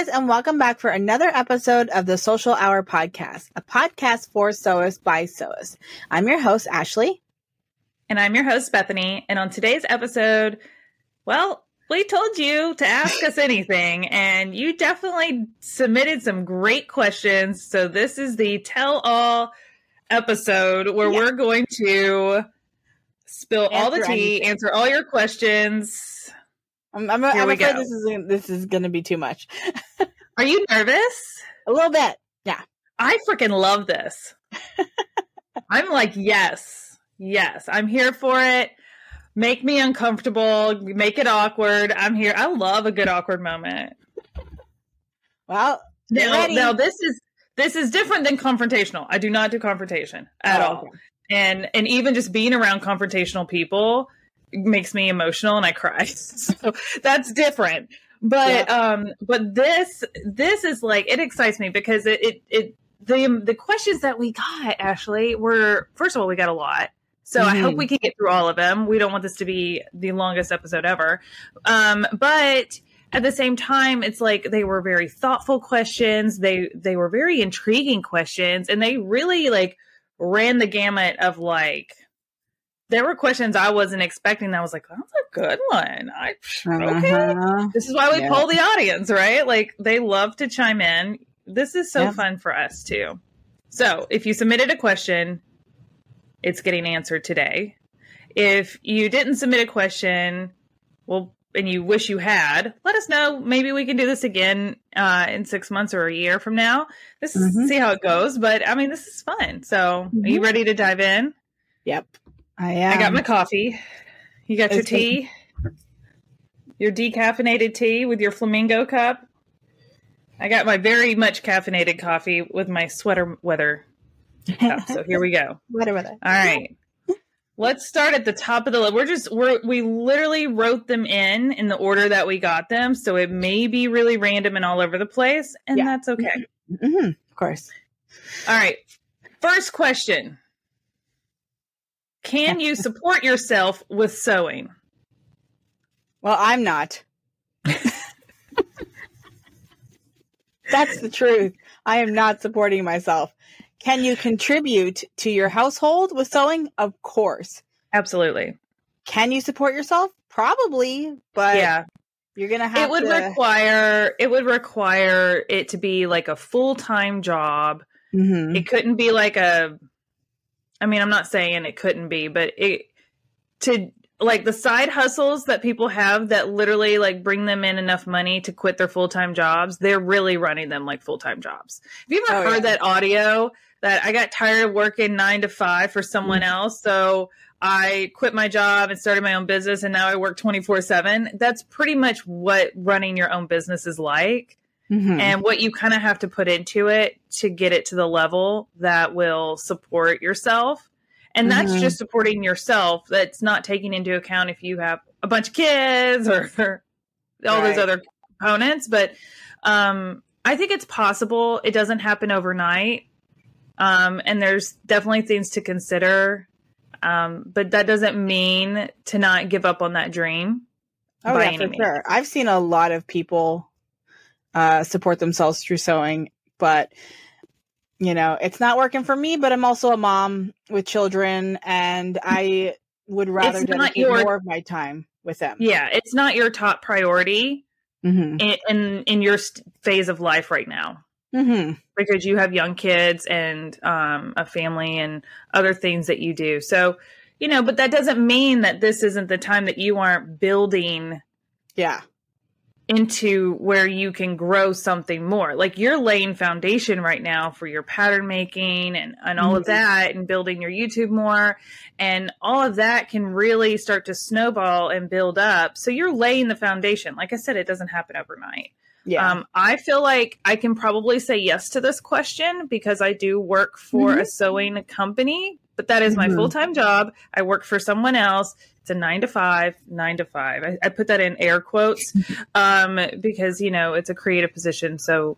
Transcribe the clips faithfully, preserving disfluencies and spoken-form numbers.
and welcome back for another episode of the Social Hour Podcast, a podcast for sewists by sewists. I'm your host, Ashley. And I'm your host, Bethany. And on today's episode, well, we told you to ask us anything, and you definitely submitted some great questions. So this is the tell-all episode where yeah. we're going to spill answer all the tea, anything. answer all your questions. I'm, I'm, I'm afraid this is this is going to be too much. Are you nervous? A little bit, yeah. I freaking love this. I'm like, yes, yes, I'm here for it. Make me uncomfortable. Make it awkward. I'm here. I love a good awkward moment. Well, now, now this is this is different than confrontational. I do not do confrontation at oh, all. Okay. And and even just being around confrontational people makes me emotional and I cry. So that's different. But yeah. um but this this is like, it excites me because it it, it the the questions that we got, Ashley, were, first of all, we got a lot. So mm-hmm. I hope we can get through all of them. We don't want this to be the longest episode ever. Um, but at the same time, it's like they were very thoughtful questions. They they were very intriguing questions. And they really like ran the gamut of like, there were questions I wasn't expecting. I was like, that's a good one. I, okay. Uh-huh. This is why we yeah. poll the audience, right? Like they love to chime in. This is so yeah. fun for us too. So if you submitted a question, it's getting answered today. If you didn't submit a question, well, and you wish you had, let us know. Maybe we can do this again uh, in six months or a year from now. This is mm-hmm. see how it goes. But I mean, this is fun. So mm-hmm. are you ready to dive in? Yep, I am. I got my coffee. You got your tea, your decaffeinated tea with your flamingo cup. I got my very much caffeinated coffee with my sweater weather. Oh, so here we go. Whatever. All right. Let's start at the top of the list. We're just we're we literally wrote them in in the order that we got them, so it may be really random and all over the place, and yeah. that's okay. Mm-hmm. Of course. All right. First question: can you support yourself with sewing? Well, I'm not. That's the truth. I am not supporting myself. Can you contribute to your household with sewing? Of course. Absolutely. Can you support yourself? Probably, but yeah. you're going to have It would to... require it would require it to be like a full-time job. Mm-hmm. It couldn't be like a I mean, I'm not saying it couldn't be, but it to like the side hustles that people have that literally like bring them in enough money to quit their full-time jobs, they're really running them like full-time jobs. Have you ever oh, heard yeah. that audio that I got tired of working nine to five for someone mm-hmm. else, so I quit my job and started my own business, and now I work twenty-four seven? That's pretty much what running your own business is like, mm-hmm. and what you kind of have to put into it to get it to the level that will support yourself. And that's mm-hmm. just supporting yourself. That's not taking into account if you have a bunch of kids or, or all right. those other components. But um, I think it's possible. It doesn't happen overnight. Um, and there's definitely things to consider. Um, but that doesn't mean to not give up on that dream. Oh, yeah, for means. sure. I've seen a lot of people uh, support themselves through sewing, but you know, it's not working for me, but I'm also a mom with children, and I would rather dedicate your, more of my time with them. Yeah, it's not your top priority mm-hmm. in, in in your st- phase of life right now, mm-hmm. because you have young kids and um, a family and other things that you do. So, you know, but that doesn't mean that this isn't the time that you aren't building. Yeah. Into where you can grow something more. Like you're laying foundation right now for your pattern making and, and all mm-hmm. of that, and building your YouTube more, and all of that can really start to snowball and build up. So you're laying the foundation. Like I said, it doesn't happen overnight. Yeah. Um, I feel like I can probably say yes to this question because I do work for mm-hmm. a sewing company, but that is my mm-hmm. full-time job. I work for someone else. It's a nine to five, nine to five. I, I put that in air quotes um, because, you know, it's a creative position. So,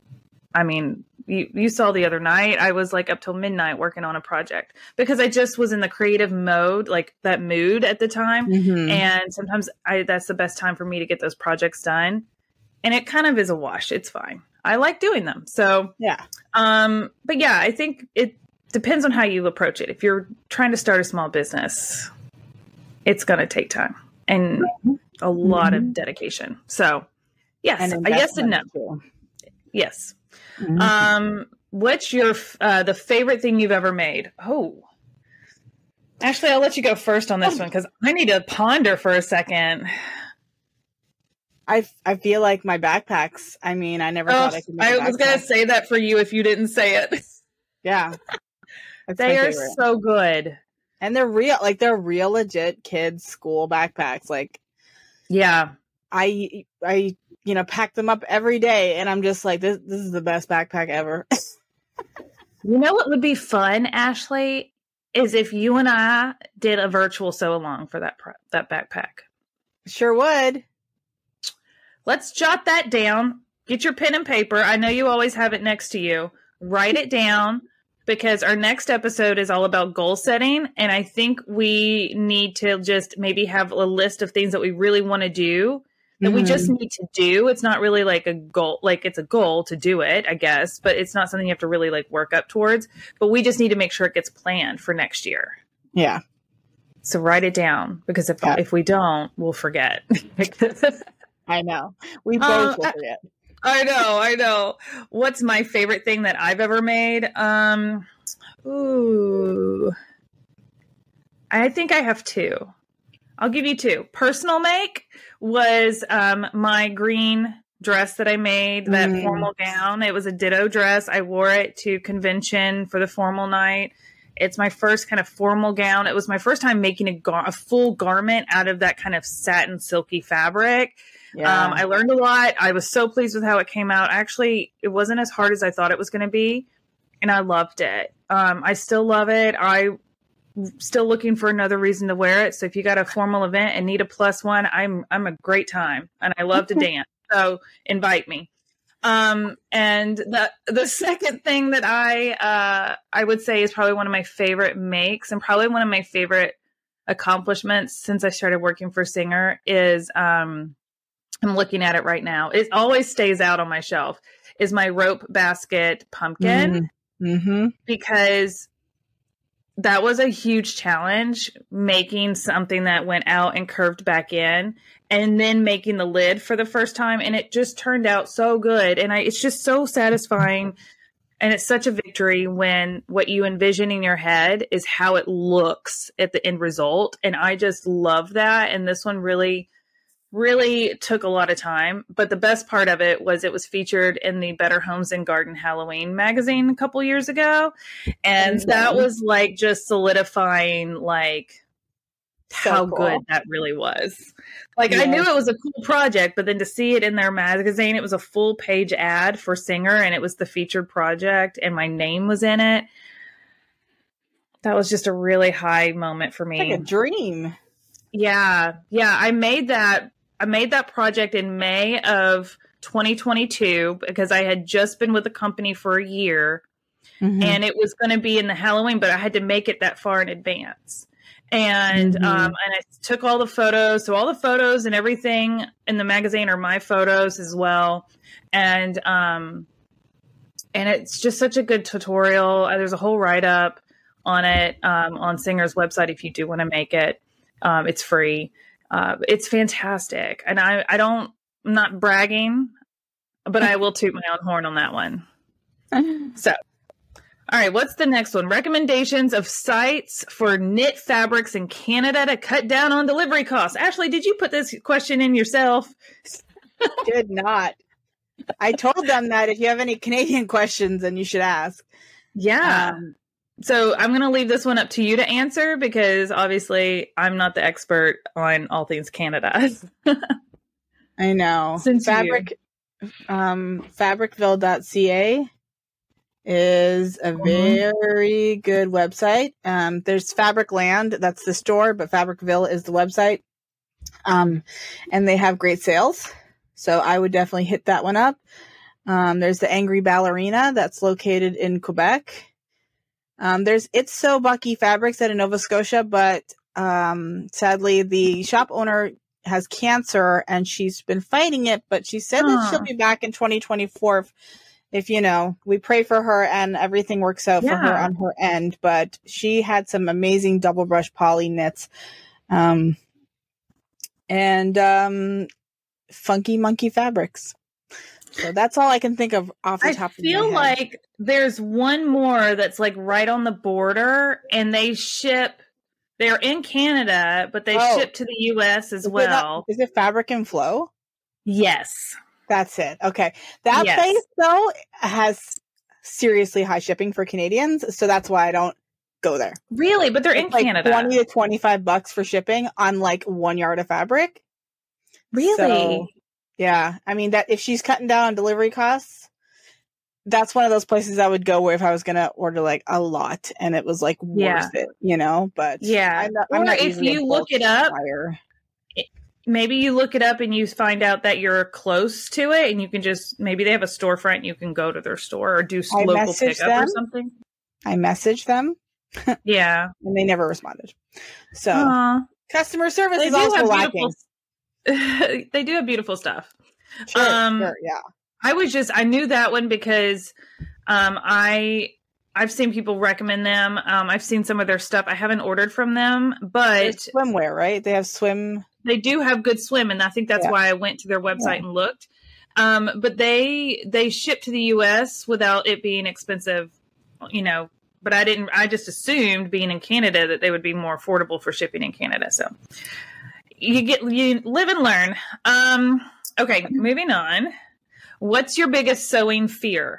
I mean, you, you saw the other night, I was like up till midnight working on a project because I just was in the creative mode, like that mood at the time. Mm-hmm. And sometimes I, that's the best time for me to get those projects done. and it kind of is a wash. It's fine. I like doing them. So, yeah. Um, but yeah, I think it depends on how you approach it. If you're trying to start a small business, it's going to take time and a lot mm-hmm. of dedication. So, yes, I yes and no. Too. Yes. Mm-hmm. Um, what's your uh, the favorite thing you've ever made? Oh, Ashley, I'll let you go first on this one because I need to ponder for a second. I I feel like my backpacks. I mean, I never oh, thought I could make I was going to say that for you if you didn't say it. Yeah. They are so good. And they're real, like they're real legit kids school backpacks. Like, yeah, I, I, you know, pack them up every day and I'm just like, this, this is the best backpack ever. You know what would be fun, Ashley? Is if you and I did a virtual sew along for that that backpack. Sure would. Let's jot that down. Get your pen and paper. I know you always have it next to you. Write it down because our next episode is all about goal setting. And I think we need to just maybe have a list of things that we really want to do that mm-hmm. we just need to do. It's not really like a goal, like it's a goal to do it, I guess, but it's not something you have to really like work up towards, but we just need to make sure it gets planned for next year. Yeah. So write it down because if, yeah. if we don't, we'll forget. I know. We both uh, will forget. I know. I know. What's my favorite thing that I've ever made? Um, ooh, I think I have two. I'll give you two. Personal make was um, my green dress that I made, that mm. formal gown. It was a ditto dress. I wore it to convention for the formal night. It's my first kind of formal gown. It was my first time making a, gar- a full garment out of that kind of satin silky fabric. Yeah. Um, I learned a lot. I was so pleased with how it came out. Actually, it wasn't as hard as I thought it was going to be. And I loved it. Um, I still love it. I'm still looking for another reason to wear it. So if you got a formal event and need a plus one, I'm, I'm a great time and I love to dance. So invite me. Um, and the, the second thing that I, uh, I would say is probably one of my favorite makes and probably one of my favorite accomplishments since I started working for Singer is, um, I'm looking at it right now. It always stays out on my shelf is my rope basket pumpkin mm-hmm. because that was a huge challenge making something that went out and curved back in and then making the lid for the first time. And it just turned out so good. And I, it's just so satisfying. And it's such a victory when what you envision in your head is how it looks at the end result. And I just love that. And this one really really took a lot of time, but the best part of it was it was featured in the Better Homes and Garden Halloween magazine a couple years ago. And mm-hmm. that was like just solidifying like so how cool. good that really was. Like yeah. I knew it was a cool project, but then to see it in their magazine, it was a full page ad for Singer and it was the featured project and my name was in it. That was just a really high moment for me. Like a dream. Yeah. Yeah. I made that. I made that project in May of twenty twenty-two because I had just been with the company for a year mm-hmm. and it was going to be in the Halloween, but I had to make it that far in advance. And, mm-hmm. um, and I took all the photos. So all the photos and everything in the magazine are my photos as well. And, um, and it's just such a good tutorial. There's a whole write-up on it, um, on Singer's website. If you do want to make it, um, it's free. Uh, it's fantastic. And I, I don't, I'm not bragging, but I will toot my own horn on that one. So, all right, what's the next one? Recommendations of sites for knit fabrics in Canada to cut down on delivery costs. Ashley, did you put this question in yourself? Did not. I told them that if you have any Canadian questions, then you should ask. Yeah. Um, So I'm going to leave this one up to you to answer because obviously I'm not the expert on all things Canada. I know. Since Fabric, um, fabricville dot c a is a very good website. Um, there's Fabricland, that's the store, but Fabricville is the website. Um, and they have great sales. So I would definitely hit that one up. Um, there's the Angry Ballerina that's located in Quebec. Um, there's It's So Bucky Fabrics out of Nova Scotia, but um, sadly the shop owner has cancer and she's been fighting it, but she said Huh. that she'll be back in twenty twenty-four if, if, you know, we pray for her and everything works out for her Yeah. on her end. But she had some amazing double brush poly knits. Um, and um, funky monkey fabrics. So that's all I can think of off the I top of my feel head. like there's one more that's like right on the border, and they ship. They're in Canada, but they Oh. ship to the U S as Is it not- well. is it Fabric and Flow? Yes. That's it. Okay. That Yes. place though has seriously high shipping for Canadians, so that's why I don't go there. Really? But they're in It's like Canada. twenty to twenty-five bucks for shipping on like one yard of fabric. Really? So, yeah. I mean that if she's cutting down on delivery costs, that's one of those places I would go where if I was going to order like a lot and it was like Yeah. worth it, you know, but Yeah. I'm not, Or I'm not if usually a you look bulk it up, buyer. maybe you look it up and you find out that you're close to it, and you can just maybe they have a storefront and you can go to their store or do s- I local messaged pickup or them. something. I messaged them Yeah. and they never responded. So Aw. customer service They is do also have lacking. beautiful. They do have beautiful stuff. Sure, um, sure, yeah. I was just I knew that one because um, I I've seen people recommend them. Um, I've seen some of their stuff. I haven't ordered from them, but There's swimwear, right? They have swim. they do have good swim, and I think that's Yeah. why I went to their website Yeah. and looked. Um, but they they ship to the U S without it being expensive, you know. But I didn't. I just assumed, being in Canada, that they would be more affordable for shipping in Canada. So you get you live and learn. Um, okay, moving on. What's your biggest sewing fear?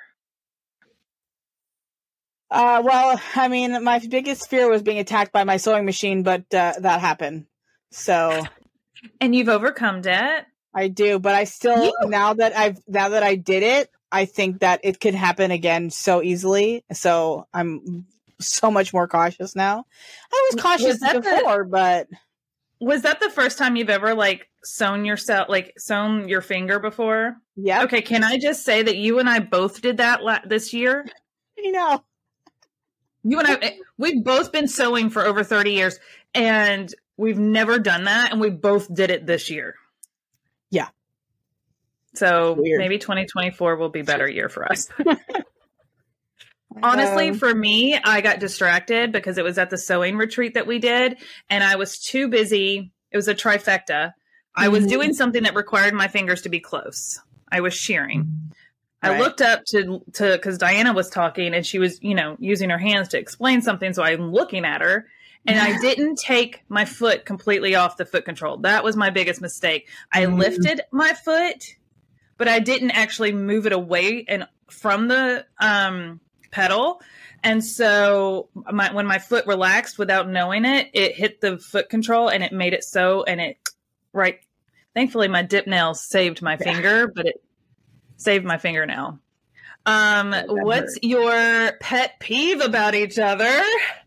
Uh, well, I mean, my biggest fear was being attacked by my sewing machine, but uh, that happened. So And you've overcome it. I do, but I still You- now that I've now that I did it, I think that it could happen again so easily. So I'm so much more cautious now. I was cautious Was that the- before, but Was that the first time you've ever like sewn yourself, like sewn your finger before? yeah, Okay, can I just say that you and I both did that la- this year? you know, You and I, we've both been sewing for over thirty years, and we've never done that, and we both did it this year. Yeah. So Weird. maybe twenty twenty-four will be a better year for us. Honestly, Um, for me, I got distracted because it was at the sewing retreat that we did, and I was too busy. It was a trifecta. I was Mhm. doing something that required my fingers to be close. I was shearing. I Right. looked up to to because Diana was talking, and she was, you know, using her hands to explain something. So I'm looking at her, and I didn't take my foot completely off the foot control. That was my biggest mistake. I Mhm. lifted my foot, but I didn't actually move it away and from the um, pedal. And so my, when my foot relaxed without knowing it, it hit the foot control and it made it so, and it, right. Thankfully my dip nail saved my Yeah. finger, but it saved my fingernail. Um, that what's hurt. your pet peeve about each other?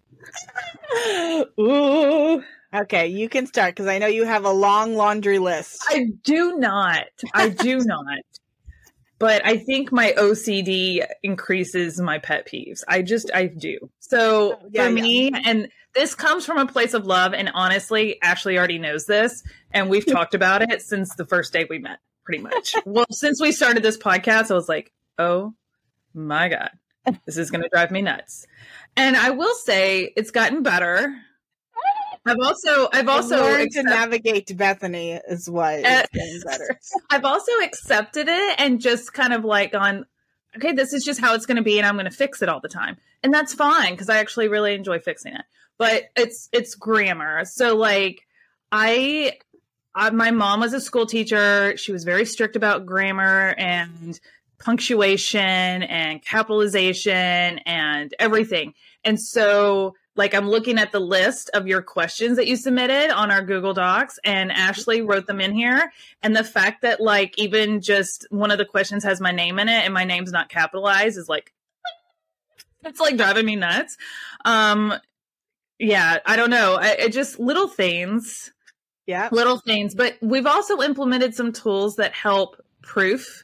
Ooh, Okay, you can start because I know you have a long laundry list. I do not. I do not. But I think my O C D increases my pet peeves. I just, I do. So Yeah, for yeah. me, and this comes from a place of love. And honestly, Ashley already knows this. And we've talked about it since the first day we met, pretty much. Well, since we started this podcast, I was like, oh my God, this is going to drive me nuts. And I will say it's gotten better. I've also, I've also learned to accept- navigate Bethany is what Uh, is getting better. I've also accepted it and just kind of like gone, okay, this is just how it's going to be, and I'm going to fix it all the time, and that's fine because I actually really enjoy fixing it. But it's it's grammar. So like, I, I my mom was a school teacher. She was very strict about grammar and punctuation and capitalization and everything. And so like I'm looking at the list of your questions that you submitted on our Google Docs, and Ashley wrote them in here. And the fact that like even just one of the questions has my name in it and my name's not capitalized is like, it's like driving me nuts. Um, yeah, I don't know. I, it just little things, Yeah. little things. But we've also implemented some tools that help proof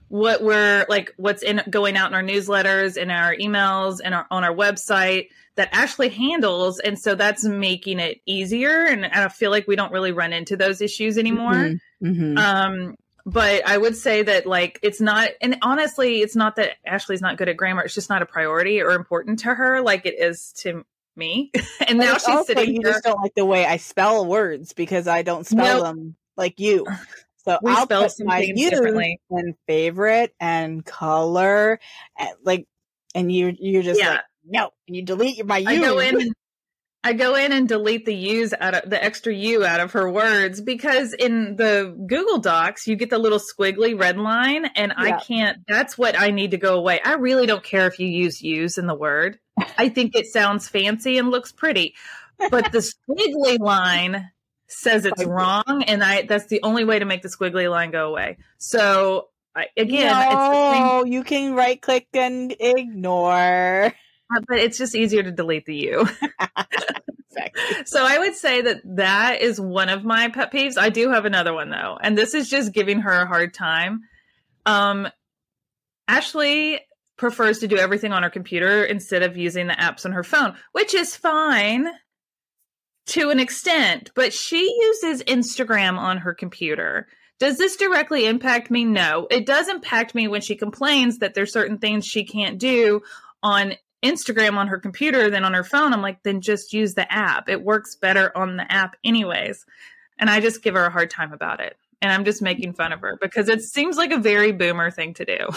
what we're like, what's in going out in our newsletters, in our emails, and our, on our website that Ashley handles. And so that's making it easier. And I feel like we don't really run into those issues anymore. Mm-hmm. Mm-hmm. Um, but I would say that like, it's not, and honestly, it's not that Ashley's not good at grammar. It's just not a priority or important to her like it is to me. And now she's also, sitting you here. just don't like the way I spell words because I don't spell Nope. them like you. So We I'll spell put some my things use differently. and favorite and color and like, and you you're just Yeah. like no, and you delete my use. I go in and I go in and delete the U's out of the extra U out of her words because in the Google Docs you get the little squiggly red line, and I Yeah. can't. That's what I need to go away. I really don't care if you use U's in the word. I think it sounds fancy and looks pretty, but the squiggly line says it's wrong, and I that's the only way to make the squiggly line go away. So I, again, no, it's the same, you can right click and ignore. but it's just easier to delete the U. Exactly. So I would say that that is one of my pet peeves. I do have another one though, and this is just giving her a hard time. Um, Ashley prefers to do everything on her computer instead of using the apps on her phone, which is fine to an extent, but she uses Instagram on her computer. Does this directly impact me? No. It does impact me when she complains that there's certain things she can't do on Instagram on her computer than on her phone. I'm like, then just use the app. It works better on the app anyways. And I just give her a hard time about it. And I'm just making fun of her because it seems like a very boomer thing to do.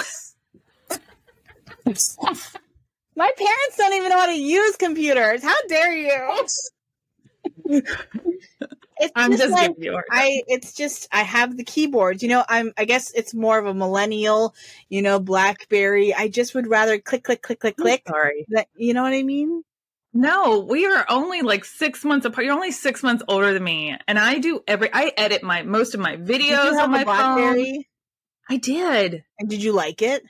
My parents don't even know how to use computers. How dare you? It's I'm just, just like, giving you a hard time. I it's just I have the keyboard. You know, I'm I guess it's more of a millennial, you know, BlackBerry. I just would rather click click click click I'm click. sorry. That, you know what I mean? No, we are only like six months apart. You're only six months older than me. And I do every I edit my most of my videos Did you have on my a BlackBerry? phone. I did. And did you like it?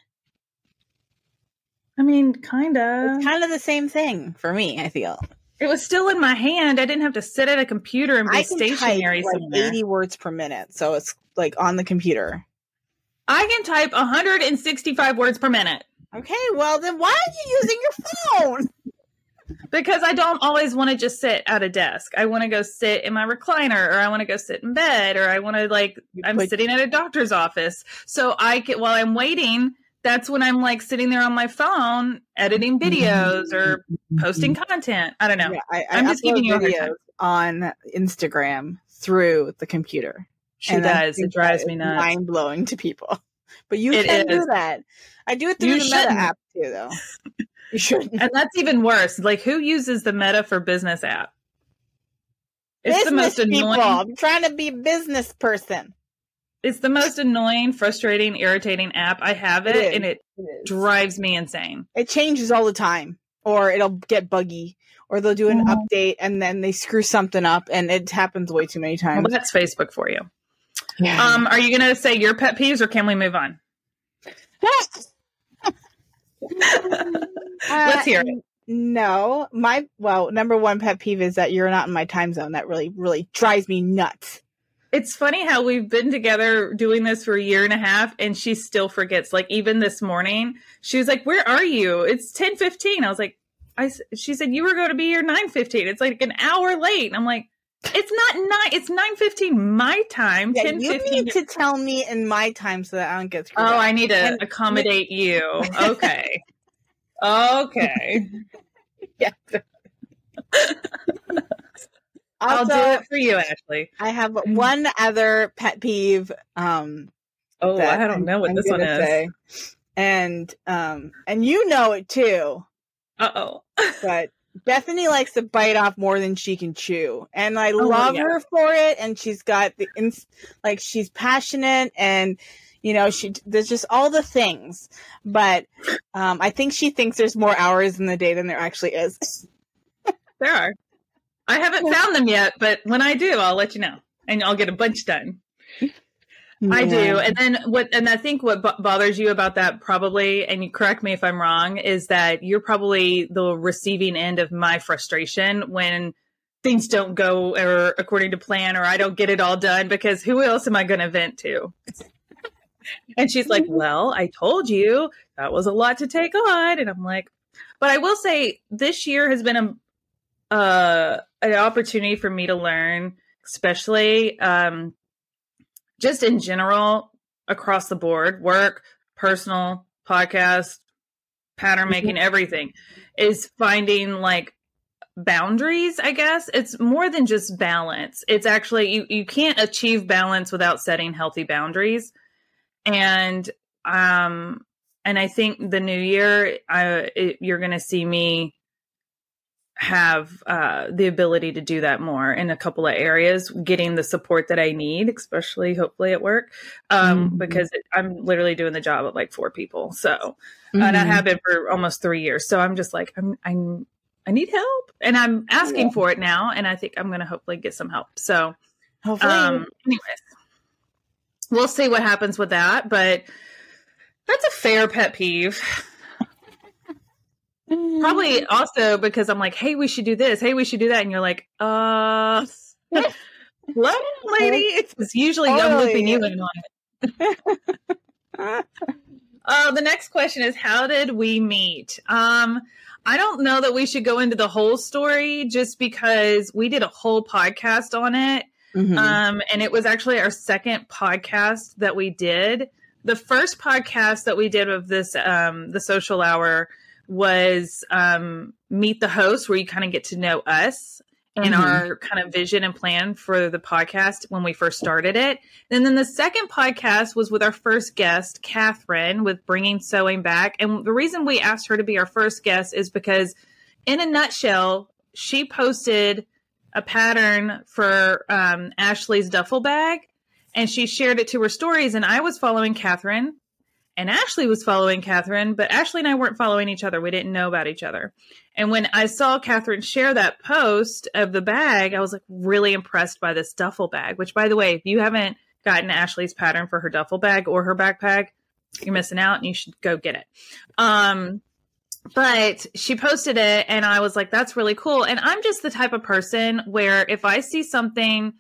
I mean, kinda. It's kind of the same thing for me, I feel. It was still in my hand. I didn't have to sit at a computer and be I can stationary type like somewhere. eighty words per minute, so it's like on the computer. I can type one hundred sixty-five words per minute Okay, well then why are you using your phone? because I don't always want to just sit at a desk. I want to go sit in my recliner, or I want to go sit in bed, or I want to like You I'm put- sitting at a doctor's office. So I get while I'm waiting, that's when I'm like sitting there on my phone editing videos or posting content. I don't know. Yeah, I, I I'm just upload giving you a hard time. videos on Instagram through the computer. She And I does. think It drives that me is nuts. mind blowing to people. But you It can is. do that. I do it through You the Meta shouldn't. app too, though. You shouldn't. And that's even worse. Like, who uses the Meta for Business app? It's the Business most people. annoying. I'm trying to be a business person. It's the most annoying, frustrating, irritating app. I have it, It is. and it It is. drives me insane. It changes all the time, or it'll get buggy, or they'll do an Mhm. update and then they screw something up, and it happens way too many Well, times. that's Facebook for you. Yeah. Um, are you going to say your pet peeves, or can we move on? Let's hear it. Uh, No, my well, number one pet peeve is that you're not in my time zone. That really, really drives me nuts. It's funny how we've been together doing this for a year and a half, and she still forgets. Like, even this morning, she was like, "Where are you? It's ten fifteen." I was like, "I." s- She said, "You were going to be here nine fifteen." It's like an hour late, and I'm like, "It's not nine. It's nine fifteen my time. Yeah, ten you fifteen." need to tell me in my time so that I don't get screwed Oh, up. I need to And- accommodate you. Okay. Okay. Yeah. I'll Also, do it for you, Ashley. I have one other pet peeve. Um, Oh, that I don't know what I'm this one gonna is. say. And um, and you know it too. Uh oh. But Bethany likes to bite off more than she can chew, and I Oh, love yeah. her for it. And she's got the ins- like she's passionate, and you know she there's just all the things. But um, I think she thinks there's more hours in the day than there actually is. There are. I haven't found them yet, but when I do, I'll let you know, and I'll get a bunch done. I do. And then what, and I think what b- bothers you about that probably, and you correct me if I'm wrong, is that you're probably the receiving end of my frustration when things don't go or according to plan, or I don't get it all done, because who else am I going to vent to? And she's like, well, I told you that was a lot to take on. And I'm like, but I will say this year has been a, uh, an opportunity for me to learn, especially, um, just in general, across the board, work, personal, podcast, pattern making, mm-hmm. everything, is finding like boundaries, I guess. It's more than just balance. It's actually, you, you can't achieve balance without setting healthy boundaries. And, um, and I think the new year, I, it, you're going to see me have uh, the ability to do that more in a couple of areas, getting the support that I need, especially hopefully at work, um, mm-hmm. because it, I'm literally doing the job of like four people. So, mm-hmm. and I have been for almost three years. So I'm just like, I'm, I'm, I need help, and I'm asking yeah. for it now. And I think I'm going to hopefully get some help. So, hopefully, um, anyways, we'll see what happens with that. But that's a fair pet peeve. Probably also because I'm like, hey, we should do this. Hey, we should do that. And you're like, uh, what, lady? It's usually totally. I'm looping you in on it. uh, the next question is, how did we meet? Um, I don't know that we should go into the whole story just because we did a whole podcast on it. Mm-hmm. Um, and it was actually our second podcast that we did. The first podcast that we did of this, um, the social hour, was um, meet the host, where you kind of get to know us and mm-hmm. our kind of vision and plan for the podcast when we first started it. And then the second podcast was with our first guest, Catherine, with Bringing Sewing Back. And the reason we asked her to be our first guest is because, in a nutshell, she posted a pattern for um, Ashley's duffel bag, and she shared it to her stories. And I was following Catherine. And Ashley was following Catherine, but Ashley and I weren't following each other. We didn't know about each other. And when I saw Catherine share that post of the bag, I was like really impressed by this duffel bag, which, by the way, if you haven't gotten Ashley's pattern for her duffel bag or her backpack, you're missing out and you should go get it. Um, but she posted it and I was like, that's really cool. And I'm just the type of person where if I see something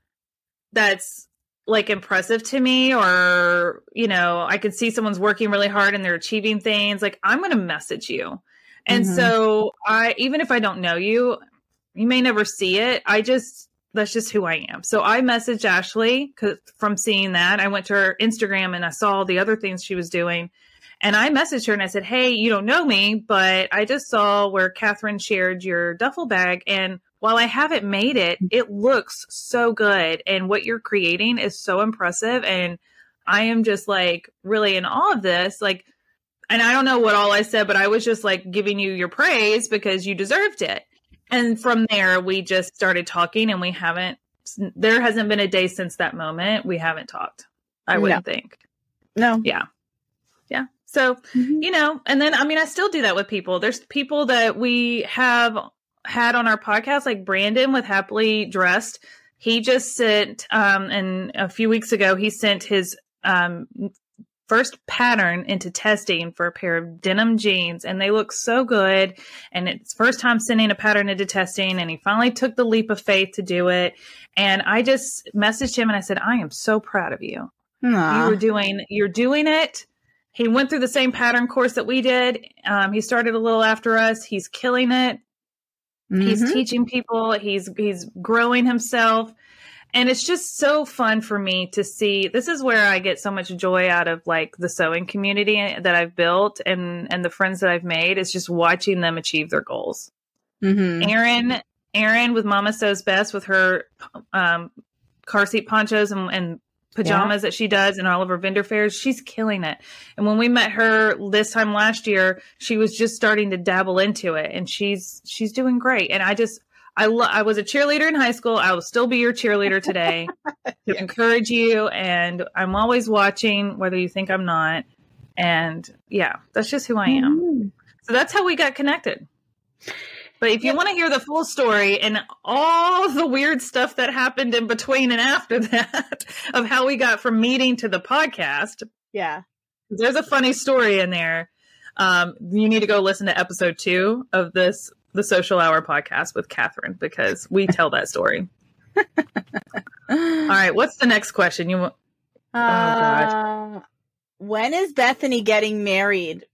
that's like impressive to me, or, you know, I could see someone's working really hard and they're achieving things, like I'm going to message you. And mm-hmm. so I, even if I don't know you, you may never see it. I just, that's just who I am. So I messaged Ashley cause from seeing that. I went to her Instagram and I saw the other things she was doing, and I messaged her and I said, hey, you don't know me, but I just saw where Catherine shared your duffel bag, and while I haven't made it, it looks so good. And what you're creating is so impressive. And I am just like really in awe of this. Like, and I don't know what all I said, but I was just like giving you your praise because you deserved it. And from there, we just started talking, and we haven't, there hasn't been a day since that moment we haven't talked. I wouldn't no. think. No. Yeah. Yeah. So, mm-hmm. you know, and then, I mean, I still do that with people. There's people that we have had on our podcast, like Brandon with Happily Dressed. He just sent, um, and a few weeks ago, he sent his um, first pattern into testing for a pair of denim jeans, and they look so good. And it's first time sending a pattern into testing, and he finally took the leap of faith to do it. And I just messaged him and I said, I am so proud of you. Aww. You were doing, you're doing it. He went through the same pattern course that we did. Um, he started a little after us. He's killing it. Mm-hmm. He's teaching people. He's he's growing himself. And it's just so fun for me to see. This is where I get so much joy out of like the sewing community that I've built and, and the friends that I've made. It's just watching them achieve their goals. Mm-hmm. Erin, Erin with Mama Sews Best with her um, car seat ponchos and, and pajamas yeah. that she does and all of her vendor fairs. She's killing it. And when we met her this time last year, she was just starting to dabble into it, and she's, she's doing great. And I just, I lo- I was a cheerleader in high school. I will still be your cheerleader today to yeah. encourage you. And I'm always watching, whether you think I'm not. And yeah, that's just who I am. Mm-hmm. So that's how we got connected. But if you yeah. want to hear the full story and all the weird stuff that happened in between and after that of how we got from meeting to the podcast. Yeah. There's a funny story in there. Um, you need to go listen to episode two of this, the Social Hour podcast with Catherine, because we tell that story. All right. What's the next question? You want? Uh, oh, gosh. when is Bethany getting married?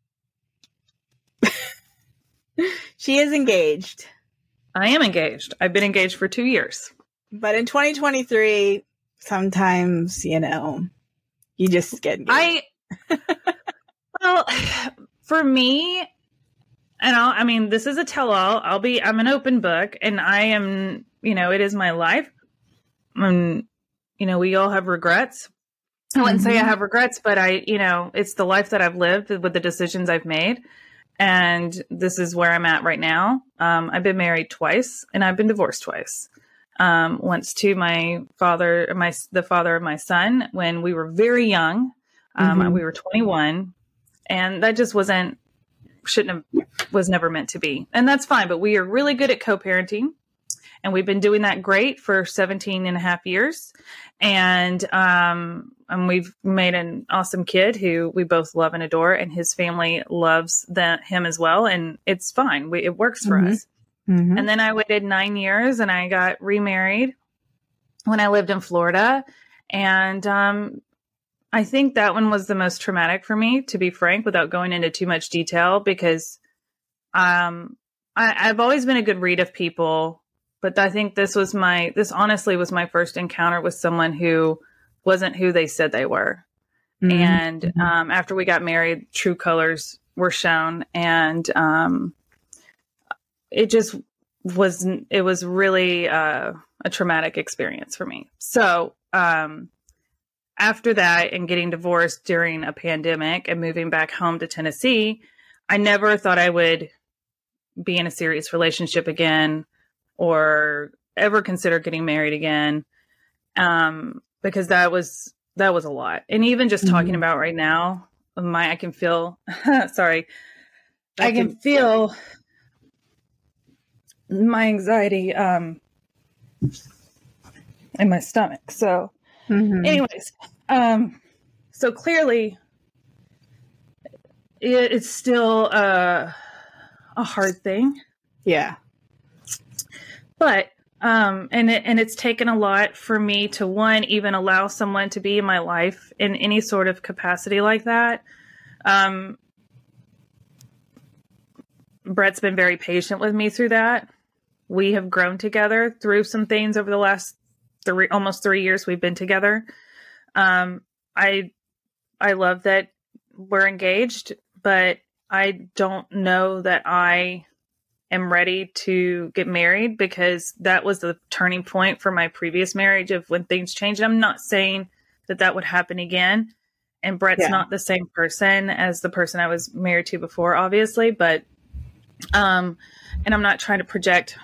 She is engaged. I am engaged. I've been engaged for two years. But in twenty twenty-three, sometimes, you know, you just get engaged. I, well, for me, and I'll, I mean, this is a tell-all. I'll be, I'm an open book, and I am, you know, it is my life. And, you know, we all have regrets. I wouldn't mm-hmm. say I have regrets, but I, you know, it's the life that I've lived with the decisions I've made. And this is where I'm at right now. Um, I've been married twice and I've been divorced twice. Um, once to my father, my, the father of my son, when we were very young, um, mm-hmm. we were twenty-one, and that just wasn't, shouldn't have, was never meant to be. And that's fine. But we are really good at co-parenting, and we've been doing that great for seventeen and a half years. And, um, and we've made an awesome kid who we both love and adore, and his family loves that him as well. And it's fine. We, it works for mm-hmm. us. Mm-hmm. And then I waited nine years and I got remarried when I lived in Florida. And, um, I think that one was the most traumatic for me, to be frank, without going into too much detail, because, um, I, I've always been a good read of people. But I think this was my, this honestly was my first encounter with someone who wasn't who they said they were. Mm-hmm. And um, after we got married, true colors were shown. And um, it just was, it was really uh, a traumatic experience for me. So um, after that, and getting divorced during a pandemic and moving back home to Tennessee, I never thought I would be in a serious relationship again, or ever consider getting married again. Um, because that was, that was a lot. And even just mm-hmm. talking about right now, my, I can feel, sorry, I, I can, can feel my anxiety, um, in my stomach. So mm-hmm. anyways, um, so clearly it, it's still, uh, a hard thing. Yeah. But, um, and it, and it's taken a lot for me to, one, even allow someone to be in my life in any sort of capacity like that. Um, Brett's been very patient with me through that. We have grown together through some things over the last three, almost three years we've been together. Um, I, I love that we're engaged, but I don't know that I am ready to get married, because that was the turning point for my previous marriage of when things changed. I'm not saying that that would happen again. And Brett's yeah. not the same person as the person I was married to before, obviously, but, um, and I'm not trying to project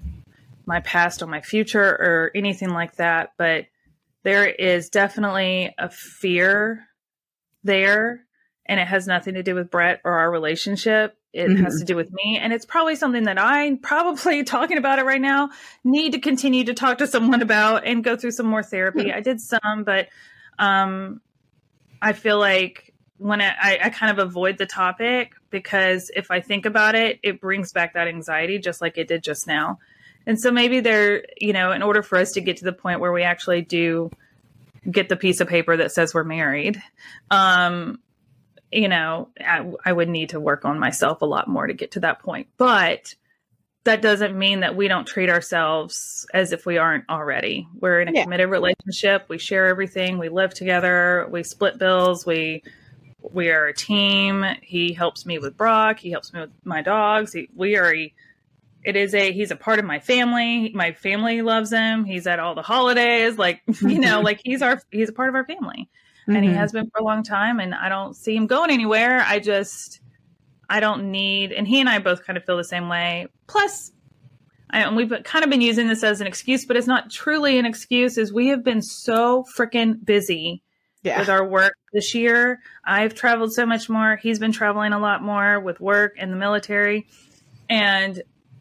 my past on my future or anything like that, but there is definitely a fear there, and it has nothing to do with Brett or our relationship. It mm-hmm. has to do with me. And it's probably something that I probably, talking about it right now, need to continue to talk to someone about and go through some more therapy. Mm-hmm. I did some, but um, I feel like when I, I, I kind of avoid the topic, because if I think about it, it brings back that anxiety just like it did just now. And so maybe there, you know, in order for us to get to the point where we actually do get the piece of paper that says we're married, um, you know, I, I would need to work on myself a lot more to get to that point. But that doesn't mean that we don't treat ourselves as if we aren't already. We're in a yeah. committed relationship. We share everything. We live together. We split bills. We we are a team. He helps me with Brock. He helps me with my dogs. He, we are a, it is a, he's a part of my family. My family loves him. He's at all the holidays. Like, you know, like he's our, he's a part of our family. Mm-hmm. And he has been for a long time, and I don't see him going anywhere. I just, I don't need, and he and I both kind of feel the same way. Plus, I, and we've kind of been using this as an excuse, but it's not truly an excuse, is we have been so freaking busy yeah. with our work this year. I've traveled so much more. He's been traveling a lot more with work and the military. And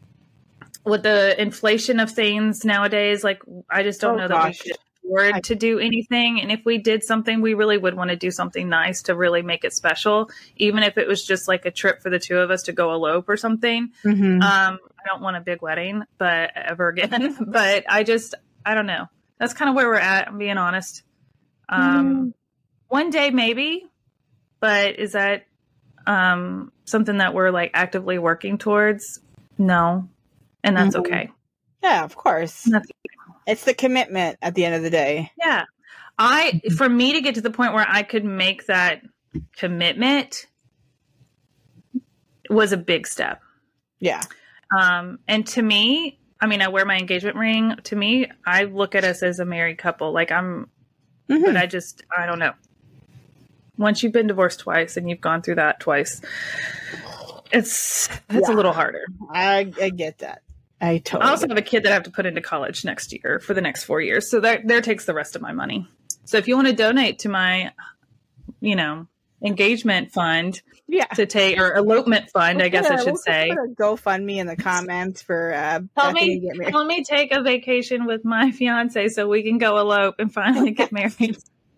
with the inflation of things nowadays, like, I just don't oh, know that gosh. we should afford I- to do anything. And if we did something, we really would want to do something nice to really make it special, even if it was just like a trip for the two of us to go elope or something. Mm-hmm. Um, I don't want a big wedding, but ever again, but I just, I don't know. That's kind of where we're at. I'm being honest. Um, mm-hmm. One day, maybe, but is that um, something that we're like actively working towards? No. And that's mm-hmm. okay. Yeah, of course. That's okay. It's the commitment at the end of the day. Yeah. I, for me to get to the point where I could make that commitment was a big step. Yeah. Um, and to me, I mean, I wear my engagement ring. To me, I look at us as a married couple. Like I'm, mm-hmm. but I just, I don't know. Once you've been divorced twice and you've gone through that twice, it's, it's yeah. a little harder. I, I get that. I totally I also have a kid that I have to put into college next year for the next four years. So that there takes the rest of my money. So if you want to donate to my, you know, engagement fund, yeah, to take or elopement fund, we'll I guess a, I should we'll say. Put a GoFundMe in the comments for uh, help me, get married. Help me take a vacation with my fiance so we can go elope and finally get married.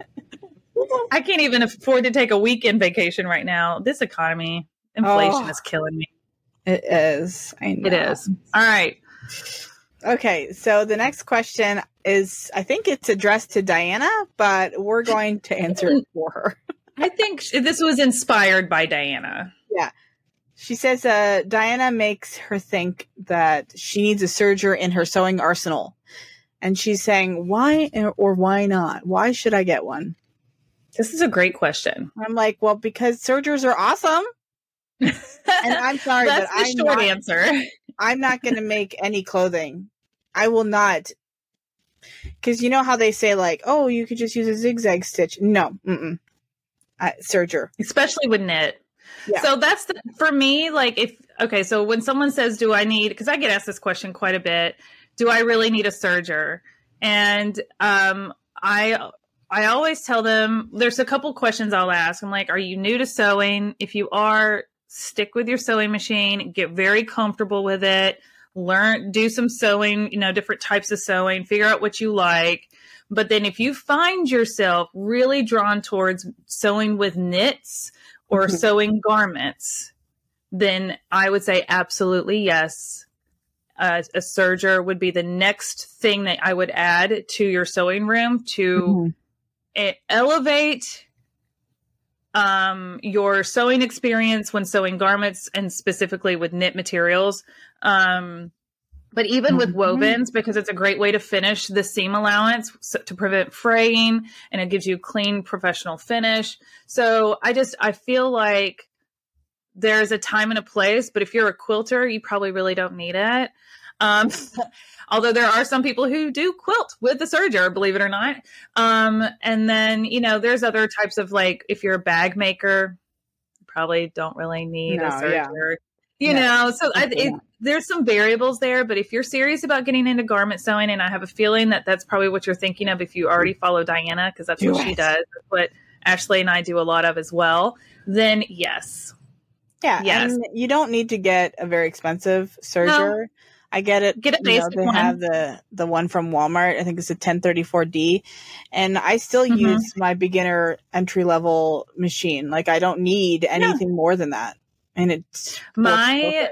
I can't even afford to take a weekend vacation right now. This economy, inflation oh, is killing me. It is. I know. It is. All right. Okay, so the next question is, I think it's addressed to Diana, but we're going to answer it for her. I think this was inspired by Diana. Yeah. She says uh, Diana makes her think that she needs a serger in her sewing arsenal. And she's saying, why or why not? Why should I get one? This is a great question. I'm like, well, because sergers are awesome. And I'm sorry, That's but the I'm short not, answer. I'm not going to make any clothing. I will not. Because you know how they say, like, oh, you could just use a zigzag stitch. No. Mm-mm. Uh, serger. Especially with knit. Yeah. So that's the, for me, like if, okay, so when someone says, do I need, because I get asked this question quite a bit, do I really need a serger? And um, I I always tell them, there's a couple questions I'll ask. I'm like, are you new to sewing? If you are, stick with your sewing machine, get very comfortable with it, learn, do some sewing, you know, different types of sewing, figure out what you like. But then if you find yourself really drawn towards sewing with knits or mm-hmm. sewing garments, then I would say absolutely yes. Uh, a serger would be the next thing that I would add to your sewing room to mm-hmm. it, elevate um, your sewing experience when sewing garments and specifically with knit materials. Um, but even mm-hmm. with wovens, because it's a great way to finish the seam allowance so, to prevent fraying, and it gives you clean professional finish. So I just, I feel like there's a time and a place, but if you're a quilter, you probably really don't need it. Um, although there are some people who do quilt with the serger, believe it or not. Um, and then, you know, there's other types of, like, if you're a bag maker, you probably don't really need no, a serger, yeah. you no, know, so I, it, there's some variables there, but if you're serious about getting into garment sewing, and I have a feeling that that's probably what you're thinking of if you already follow Diana, because that's what yes. she does, that's what Ashley and I do a lot of as well, then yes. Yeah. Yes. And you don't need to get a very expensive serger. No. I get it. Get a basic you know, they one. have the, the one from Walmart. I think it's a ten thirty-four D. And I still mm-hmm. use my beginner entry level machine. Like, I don't need anything yeah. more than that. And it's my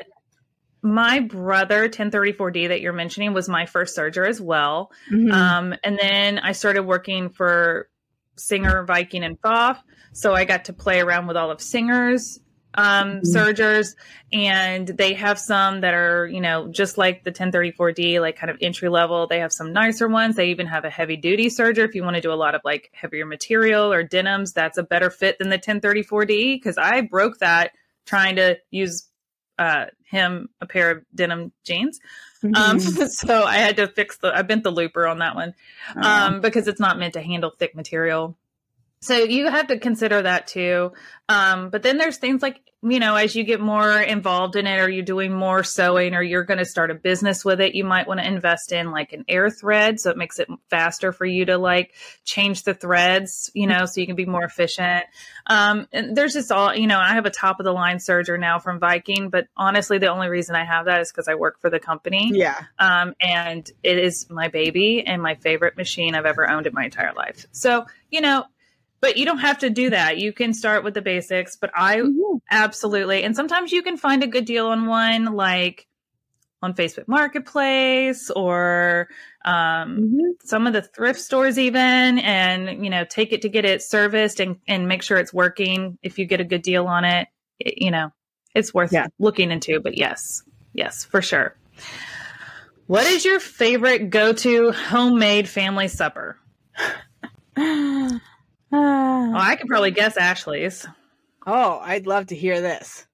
my brother ten thirty-four D that you're mentioning was my first serger as well. Mm-hmm. Um, and then I started working for Singer, Viking, and Pfaff. So I got to play around with all of Singer's um, mm-hmm. sergers, and they have some that are, you know, just like the ten thirty-four D, like kind of entry level. They have some nicer ones. They even have a heavy duty serger. If you want to do a lot of like heavier material or denims, that's a better fit than the ten thirty-four D. Cause I broke that trying to use, uh, him a pair of denim jeans. Mm-hmm. Um, so I had to fix the, I bent the looper on that one, um, uh-huh. because it's not meant to handle thick material. So you have to consider that too. Um, but then there's things like, you know, as you get more involved in it, or you're doing more sewing, or you're going to start a business with it, you might want to invest in like an air thread. So it makes it faster for you to like change the threads, you know, so you can be more efficient. Um, and there's just all, you know, I have a top of the line serger now from Viking, but honestly, the only reason I have that is because I work for the company. Yeah. Um, and it is my baby and my favorite machine I've ever owned in my entire life. So, you know, but you don't have to do that. You can start with the basics, but I mm-hmm. absolutely. And sometimes you can find a good deal on one, like on Facebook Marketplace or um, Mm-hmm. some of the thrift stores even, and, you know, take it to get it serviced and, and make sure it's working. If you get a good deal on it, it you know, it's worth Yeah. looking into. But yes, yes, for sure. What is your favorite go-to homemade family supper? Uh, Oh, I could probably guess Ashley's. oh, I'd love to hear this.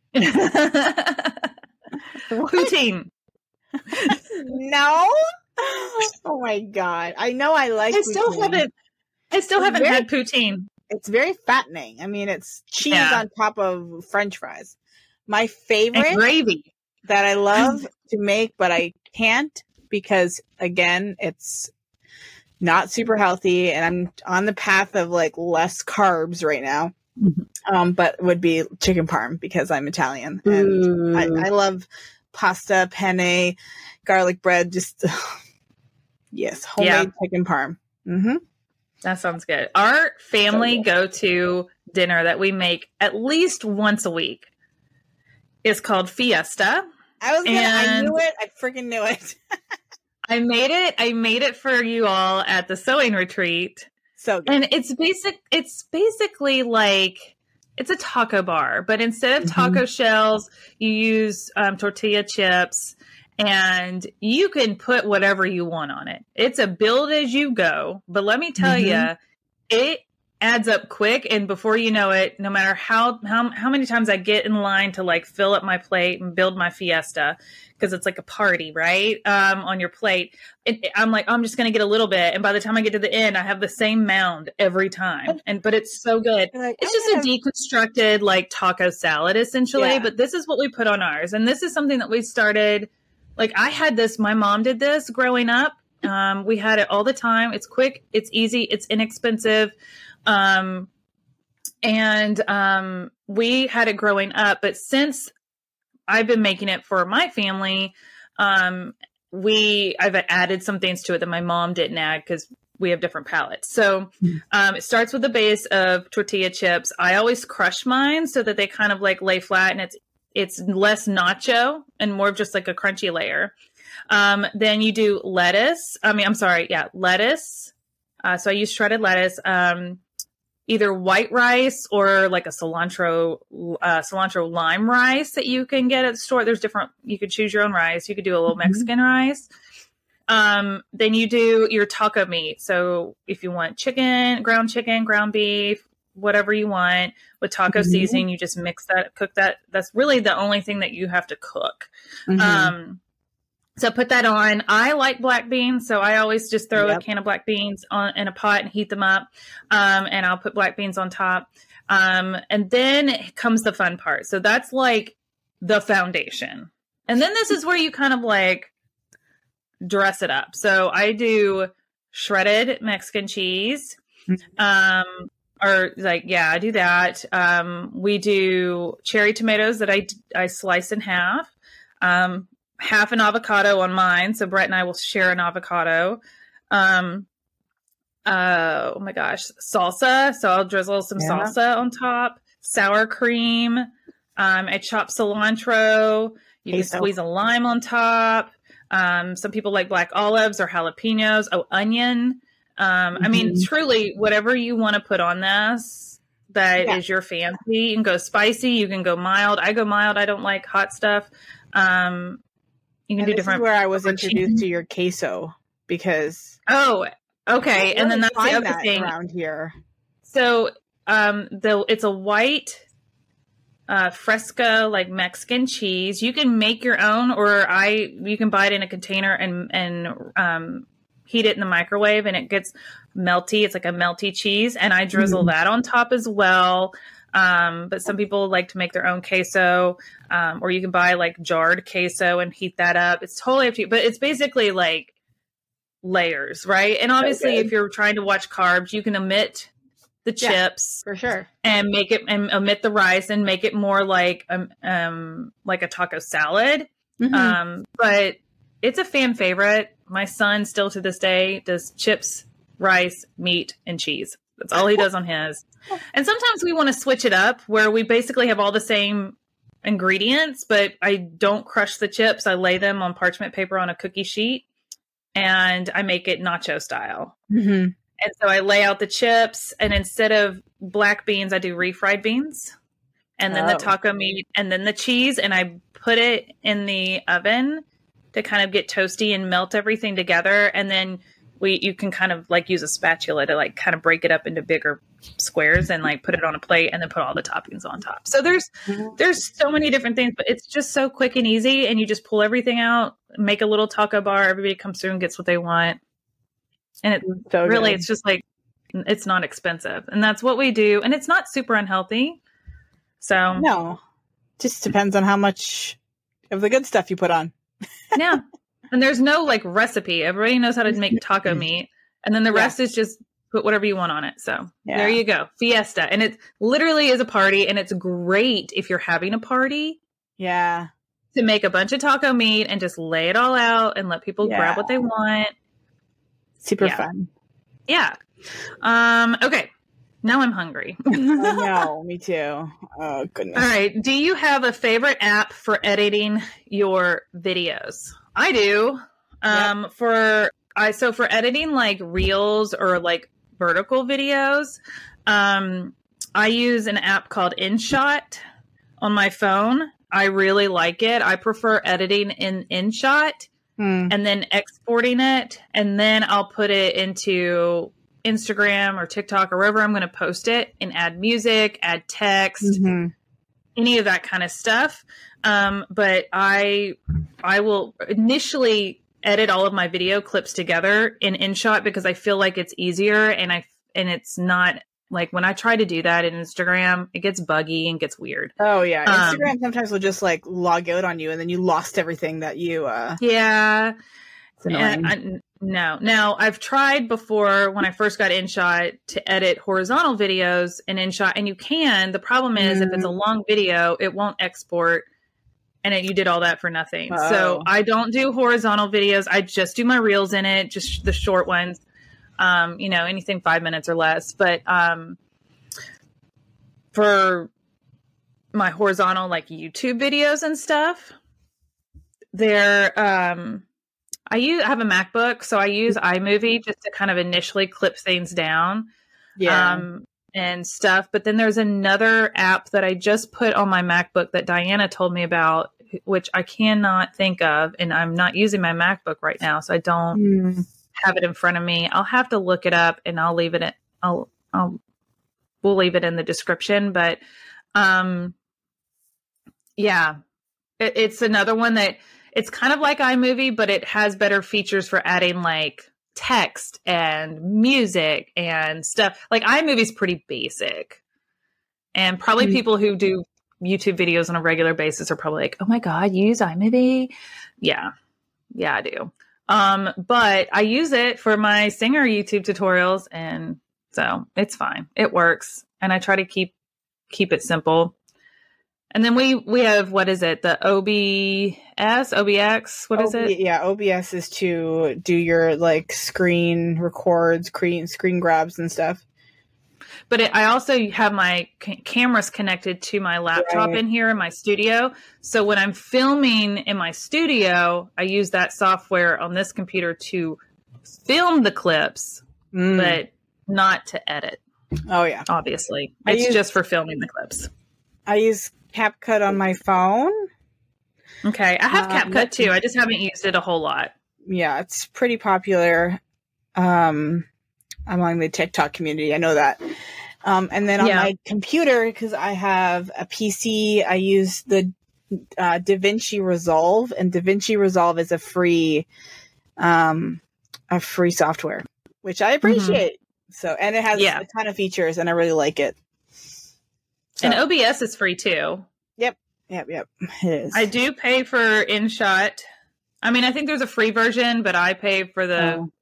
Poutine. No. Oh my god! I know I like. I still poutine. haven't. I still It's haven't very- had poutine. It's very fattening. I mean, it's cheese Yeah. on top of French fries. My And favorite gravy. that I love to make, but I can't because again, it's not super healthy, and I'm on the path of like less carbs right now. Mm-hmm. Um, but would be chicken parm because I'm Italian and I, I love pasta, penne, garlic bread. Just yes, homemade Yeah. chicken parm. Mm-hmm. That sounds good. Our family So go-to dinner that we make at least once a week is called Fiesta. I was gonna, I And- knew it. I freaking knew it. I made it. I made it for you all at the sewing retreat. So good. And it's basic. It's basically like it's a taco bar, but instead of Mhm. taco shells, you use um, tortilla chips, and you can put whatever you want on it. It's a build as you go. But let me tell Mhm. you, it adds up quick, and before you know it, no matter how how how many times I get in line to like fill up my plate and build my Fiesta, because it's like a party, right? Um, on your plate. It, I'm like, oh, I'm just going to get a little bit. And by the time I get to the end, I have the same mound every time. And, but it's so good. You're like, It's I'm just a gonna- deconstructed like taco salad essentially, Yeah. but this is what we put on ours. And this is something that we started. Like I had this, my mom did this growing up. Um, we had it all the time. It's quick. It's easy. It's inexpensive. Um, and, um, we had it growing up, but since I've been making it for my family, um, we, I've added some things to it that my mom didn't add because we have different palates. So, um, it starts with a base of tortilla chips. I always crush mine so that they kind of like lay flat and it's, it's less nacho and more of just like a crunchy layer. Um, then you do lettuce. I mean, I'm sorry. Yeah. Lettuce. Uh, so I use shredded lettuce, um, either white rice or like a cilantro, uh, cilantro lime rice that you can get at the store. There's different, you could choose your own rice. You could do a little Mhm. Mexican rice. Um, then you do your taco meat. So if you want chicken, ground chicken, ground beef, whatever you want with taco Mhm. seasoning, you just mix that, cook that. That's really the only thing that you have to cook. Mhm. Um, so put that on. I like black beans, so I always just throw Yep. a can of black beans on in a pot and heat them up. Um, and I'll put black beans on top. Um, and then comes the fun part. So that's like the foundation. And then this is where you kind of like dress it up. So I do shredded Mexican cheese. Um, or like, yeah, I do that. Um, we do cherry tomatoes that I, I slice in half. Um, half an avocado on mine. So Brett and I will share an avocado. Um, uh, oh my gosh, salsa. So I'll drizzle some Yeah. salsa on top, sour cream. Um, I chop cilantro. You Queso. can squeeze a lime on top. Um, some people like black olives or jalapenos. Oh, onion. Um, I mean, Mhm. truly, whatever you want to put on this that Yeah. is your fancy. You can go spicy. You can go mild. I go mild. I don't like hot stuff. Um, you can And do this different. is where I was protein. introduced to your queso because Oh, okay. you And then don't that's the find other that thing. around here. So, um, the it's a white, uh, fresca like Mexican cheese. You can make your own, or I you can buy it in a container and and um, heat it in the microwave, and it gets melty. It's like a melty cheese, and I drizzle Mhm. that on top as well. Um, but some people like to make their own queso, um, or you can buy like jarred queso and heat that up. It's totally up to you, but it's basically like layers, right? And obviously, good. if you're trying to watch carbs, you can omit the Yeah. chips For sure. and make it and omit the rice and make it more like um, um like a taco salad. Mhm. Um, but it's a fan favorite. My son still to this day does chips, rice, meat, and cheese. That's all he does on his. And sometimes we want to switch it up where we basically have all the same ingredients, but I don't crush the chips. I lay them on parchment paper on a cookie sheet and I make it nacho style. Mm-hmm. And so I lay out the chips, and instead of black beans, I do refried beans, and then Oh. the taco meat, and then the cheese, and I put it in the oven to kind of get toasty and melt everything together. And then we, you can kind of like use a spatula to like kind of break it up into bigger squares and like put it on a plate and then put all the toppings on top. So there's, Mm-hmm. there's so many different things, but it's just so quick and easy. And you just pull everything out, make a little taco bar. Everybody comes through and gets what they want. And it So really, good. it's just like, it's not expensive. And that's what we do. And it's not super unhealthy. So No, just depends on how much of the good stuff you put on. yeah. And there's no like recipe. Everybody knows how to make taco meat. And then the Yeah. rest is just put whatever you want on it. So Yeah. there you go. Fiesta. And it literally is a party. And it's great if you're having a party Yeah. to make a bunch of taco meat and just lay it all out and let people Yeah. grab what they want. Super Yeah. fun. Yeah. Um, okay. Now I'm hungry. I know, me too. Oh, goodness. All right. Do you have a favorite app for editing your videos? I do. Um, for I so for editing like reels or like vertical videos, um, I use an app called InShot on my phone. I really like it. I prefer editing in InShot Hmm. and then exporting it, and then I'll put it into Instagram or TikTok or wherever I'm going to post it, and add music, add text, Mhm. any of that kind of stuff. Um, but I, I will initially edit all of my video clips together in InShot because I feel like it's easier, and I, and it's not like when I try to do that in Instagram, it gets buggy and gets weird. Oh yeah, Um, Instagram sometimes will just like log out on you, and then you lost everything that you. uh Yeah. It's annoying. And I- no. Now, I've tried before when I first got InShot to edit horizontal videos in InShot, and you can. The problem is if it's a long video, it won't export, and it, you did all that for nothing. Oh. So I don't do horizontal videos. I just do my reels in it, just the short ones, um, you know, anything five minutes or less. But um, for my horizontal, like YouTube videos and stuff, they're... Um, I use I have a MacBook, so I use iMovie just to kind of initially clip things down, yeah. um, and stuff. But then there's another app that I just put on my MacBook that Diana told me about, which I cannot think of, and I'm not using my MacBook right now, so I don't Hmm. have it in front of me. I'll have to look it up, and I'll leave it. In, I'll I'll we'll leave it in the description. But um, yeah, it, it's another one that. It's kind of like iMovie, but it has better features for adding like text and music and stuff. Like iMovie's pretty basic. And probably Mhm. people who do YouTube videos on a regular basis are probably like, oh my God, you use iMovie? Yeah. Yeah, I do. Um, but I use it for my singer YouTube tutorials, and so it's fine. It works. And I try to keep keep it simple. And then we, we have, what is it? The O B S, O B X, what is O B it? Yeah, O B S is to do your like screen records, screen screen grabs and stuff. But it, I also have my c- cameras connected to my laptop Right. in here in my studio. So when I'm filming in my studio, I use that software on this computer to film the clips, Mm. but not to edit, Oh yeah, obviously. I It's use- just for filming the clips. I use CapCut on my phone. Okay. I have Um, CapCut that- too. I just haven't used it a whole lot. Yeah, it's pretty popular um, among the TikTok community. I know that. Um, and then on Yeah. my computer, because I have a P C, I use the uh, DaVinci Resolve, and DaVinci Resolve is a free, um, a free software, which I appreciate. So, and it has Yeah. a ton of features, and I really like it. So, And O B S is free too. yep, yep, it is. I do pay for InShot. I mean, I think there's a free version, but I pay for the Oh.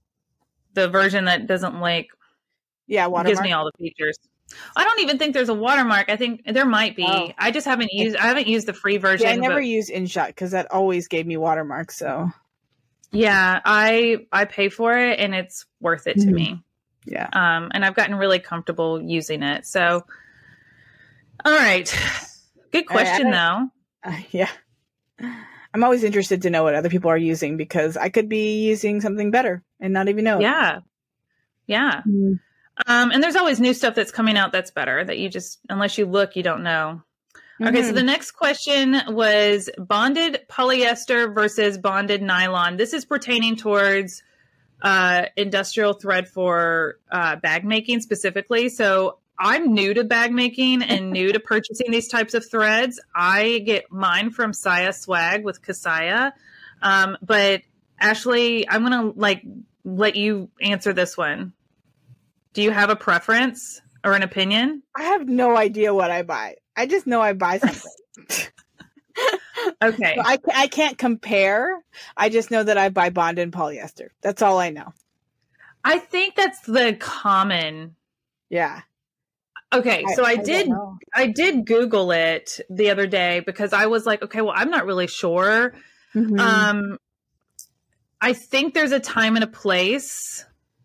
the version that doesn't like yeah, watermark. gives me all the features. I don't even think there's a watermark. I think there might be. Oh. I just haven't used. I haven't used the free version. Yeah, I never but use InShot because that always gave me watermark. So yeah, I I pay for it, and it's worth it to Mhm. me. yeah, Um, and I've gotten really comfortable using it. So, all right, Good question, I, I, though. Uh, yeah. I'm always interested to know what other people are using because I could be using something better and not even know yeah. it. Yeah. Mm-hmm. Um, and there's always new stuff that's coming out that's better that you just, unless you look, you don't know. Mm-hmm. Okay, so the next question was bonded polyester versus bonded nylon. This is pertaining towards uh, industrial thread for uh, bag making specifically. So I'm new to bag making and new to purchasing these types of threads. I get mine from Saya Swag with Kasaya. Um, but Ashley, I'm going to like let you answer this one. Do you have a preference or an opinion? I have no idea what I buy. I just know I buy something. Okay. So I, I can't compare. I just know that I buy bonded polyester. That's all I know. I think that's the common. Yeah. Okay. So I, I, I did, I did Google it the other day because I was like, okay, well, I'm not really sure. Mm-hmm. Um, I think there's a time and a place.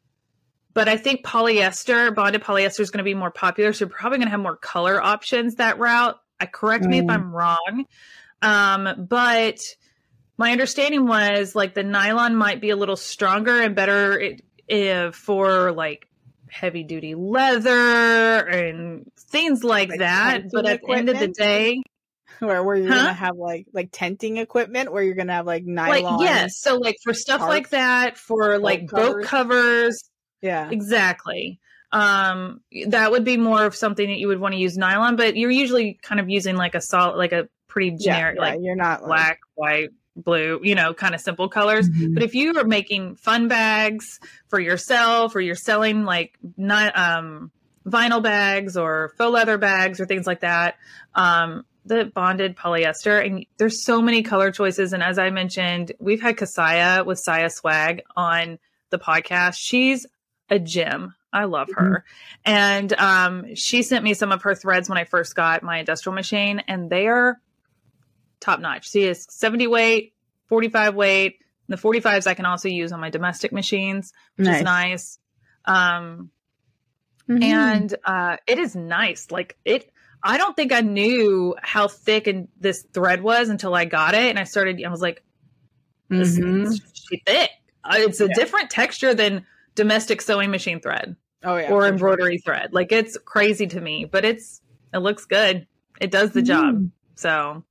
But I think polyester, bonded polyester is going to be more popular. So you're probably going to have more color options that route. I correct mm. me if I'm wrong. Um, but my understanding was like the nylon might be a little stronger and better it, if for like heavy duty leather and things like, like that. But at the end of the day, Where, where you're huh? gonna have like like tenting equipment, where you're gonna have like nylon. Like yes, so like for stuff tarps, like that, for boat like covers. boat covers. Yeah, exactly. Um, that would be more of something that you would want to use nylon, but you're usually kind of using like a solid, like a pretty generic, yeah, yeah, like you're not black, like... white, blue, you know, kind of simple colors. Mm-hmm. But if you are making fun bags for yourself, or you're selling like not um vinyl bags or faux leather bags or things like that, um, the bonded polyester, and there's so many color choices. And as I mentioned, we've had Kasaya with Saya Swag on the podcast. She's a gem. I love her. Mm-hmm. And um, she sent me some of her threads when I first got my industrial machine, and they are top notch. She is seventy weight, forty-five weight. And the forty-fives I can also use on my domestic machines, which nice. is nice. Um, mm-hmm. And uh, it is nice. Like it, I don't think I knew how thick and this thread was until I got it. And I started, I was like, this mm-hmm. is thick. Uh, it's a yeah. different texture than domestic sewing machine thread. Oh yeah. Or embroidery sure. thread. Like it's crazy to me, but it's, it looks good. It does the mm. job. So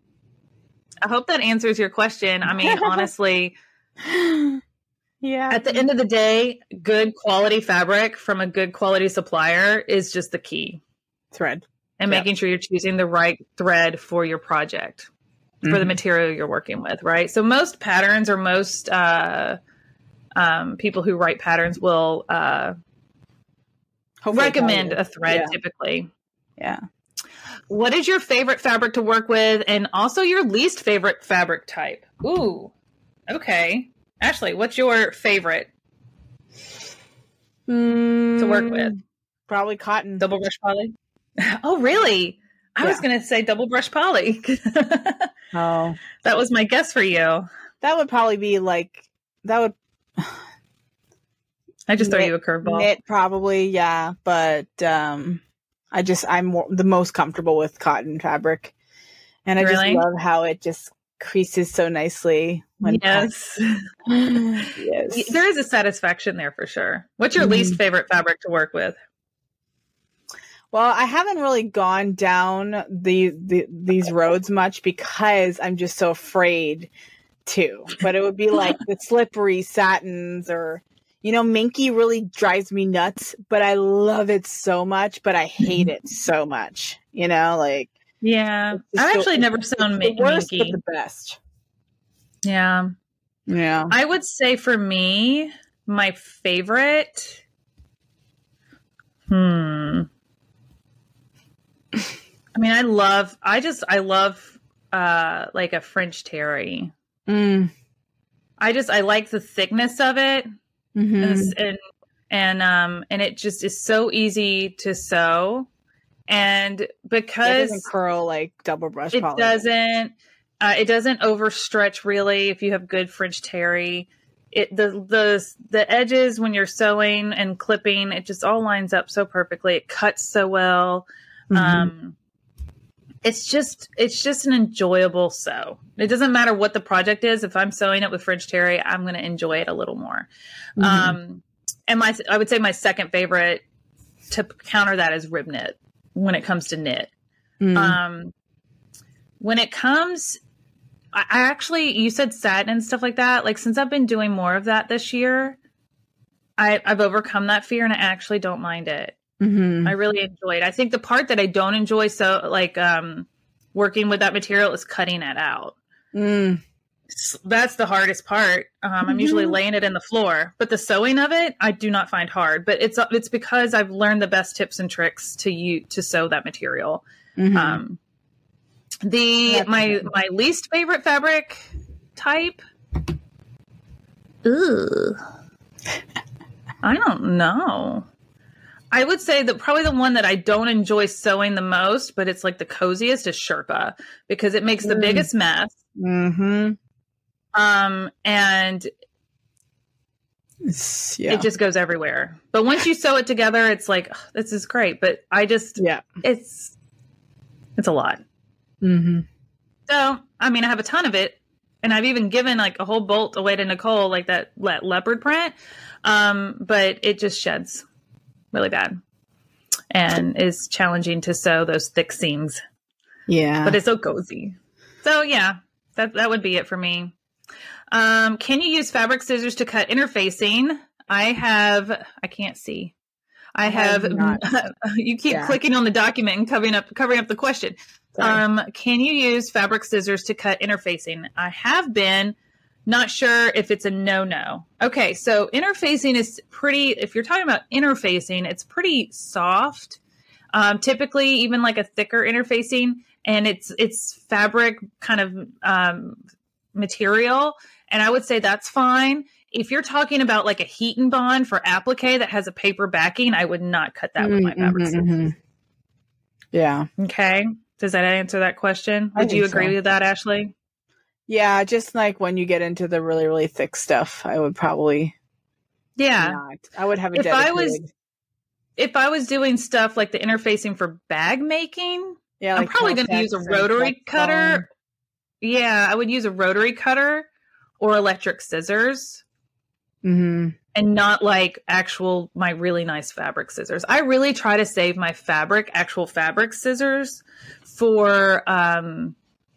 I hope that answers your question. I mean, honestly, yeah. At the end of the day, good quality fabric from a good quality supplier is just the key. Thread. And yep. making sure you're choosing the right thread for your project, mm-hmm. for the material you're working with, right? So most patterns or most uh, um, people who write patterns will uh, recommend a thread yeah. typically. Yeah. What is your favorite fabric to work with, and also your least favorite fabric type? Ooh, okay. Ashley, what's your favorite mm, to work with? Probably cotton. Double brush poly? Oh, really? I yeah. was going to say double brush poly. Oh. That was my guess for you. That would probably be like, that would... I just knit, throw you a curveball. Knit probably, yeah. But um, I just, I'm more, the most comfortable with cotton fabric. And I really? just love how it just creases so nicely. When yes. yes. There is a satisfaction there for sure. What's your mm-hmm. least favorite fabric to work with? Well, I haven't really gone down the, the these roads much because I'm just so afraid to. But it would be like the slippery satins, or, you know, Minky really drives me nuts, but I love it so much, but I hate it so much. You know, like. Yeah. I've actually the, never sewn the worst, Minky. But the best. Yeah. Yeah. I would say for me, my favorite. Hmm. I mean, I love, I just, I love, uh, like a French terry. Mm. I just, I like the thickness of it. Mm-hmm. And, and, and, um, and it just is so easy to sew. And because it doesn't curl like double brush it poly. doesn't, uh, it doesn't overstretch really. If you have good French terry, it, the, the, the edges when you're sewing and clipping, it just all lines up so perfectly. It cuts so well. Mm-hmm. Um, it's just, it's just an enjoyable sew. It doesn't matter what the project is. If I'm sewing it with French terry, I'm going to enjoy it a little more. Mm-hmm. Um, and my, I would say my second favorite to counter that is rib knit when it comes to knit. Mm. Um, when it comes, I, I actually, you said satin and stuff like that. Like, since I've been doing more of that this year, I, I've overcome that fear and I actually don't mind it. Mm-hmm. I really enjoy it. I think the part that I don't enjoy, so like um, working with that material, is cutting it out. Mm. That's the hardest part. Um, mm-hmm. I'm usually laying it in the floor, but the sewing of it, I do not find hard. But it's it's because I've learned the best tips and tricks to you to sew that material. Mm-hmm. Um, the That's my good. my least favorite fabric type. Ugh. I don't know. I would say that probably the one that I don't enjoy sewing the most, but it's like the coziest, is Sherpa, because it makes the mm. biggest mess. Mm-hmm. Um, and yeah. it just goes everywhere. But once you sew it together, it's like, oh, this is great. But I just, yeah, it's, it's a lot. Mm-hmm. So, I mean, I have a ton of it, and I've even given like a whole bolt away to Nicole, like that le- leopard print. Um, but it just sheds really bad and is challenging to sew those thick seams. Yeah. But it's so cozy. So yeah, that, that would be it for me. Um, can you use fabric scissors to cut interfacing? I have, I can't see. I have, I you keep yeah. clicking on the document and covering up, covering up the question. Sorry. Um, can you use fabric scissors to cut interfacing? I have been. Not sure if it's a no-no. Okay, so interfacing is pretty, if you're talking about interfacing, it's pretty soft. Um, typically, even like a thicker interfacing, and it's it's fabric kind of um, material, and I would say that's fine. If you're talking about like a heat and bond for applique that has a paper backing, I would not cut that mm-hmm, with my fabric scissors. Mm-hmm. Yeah. Okay. Does that answer that question? Would you agree so. with that, Ashley? Yeah, just like when you get into the really, really thick stuff, I would probably yeah. not. I would have a if dedicated. I was if I was doing stuff like the interfacing for bag making, yeah, like I'm probably going to use a rotary cutter. Bone. Yeah, I would use a rotary cutter or electric scissors, mm-hmm. and not like actual my really nice fabric scissors. I really try to save my fabric, actual fabric scissors, for um.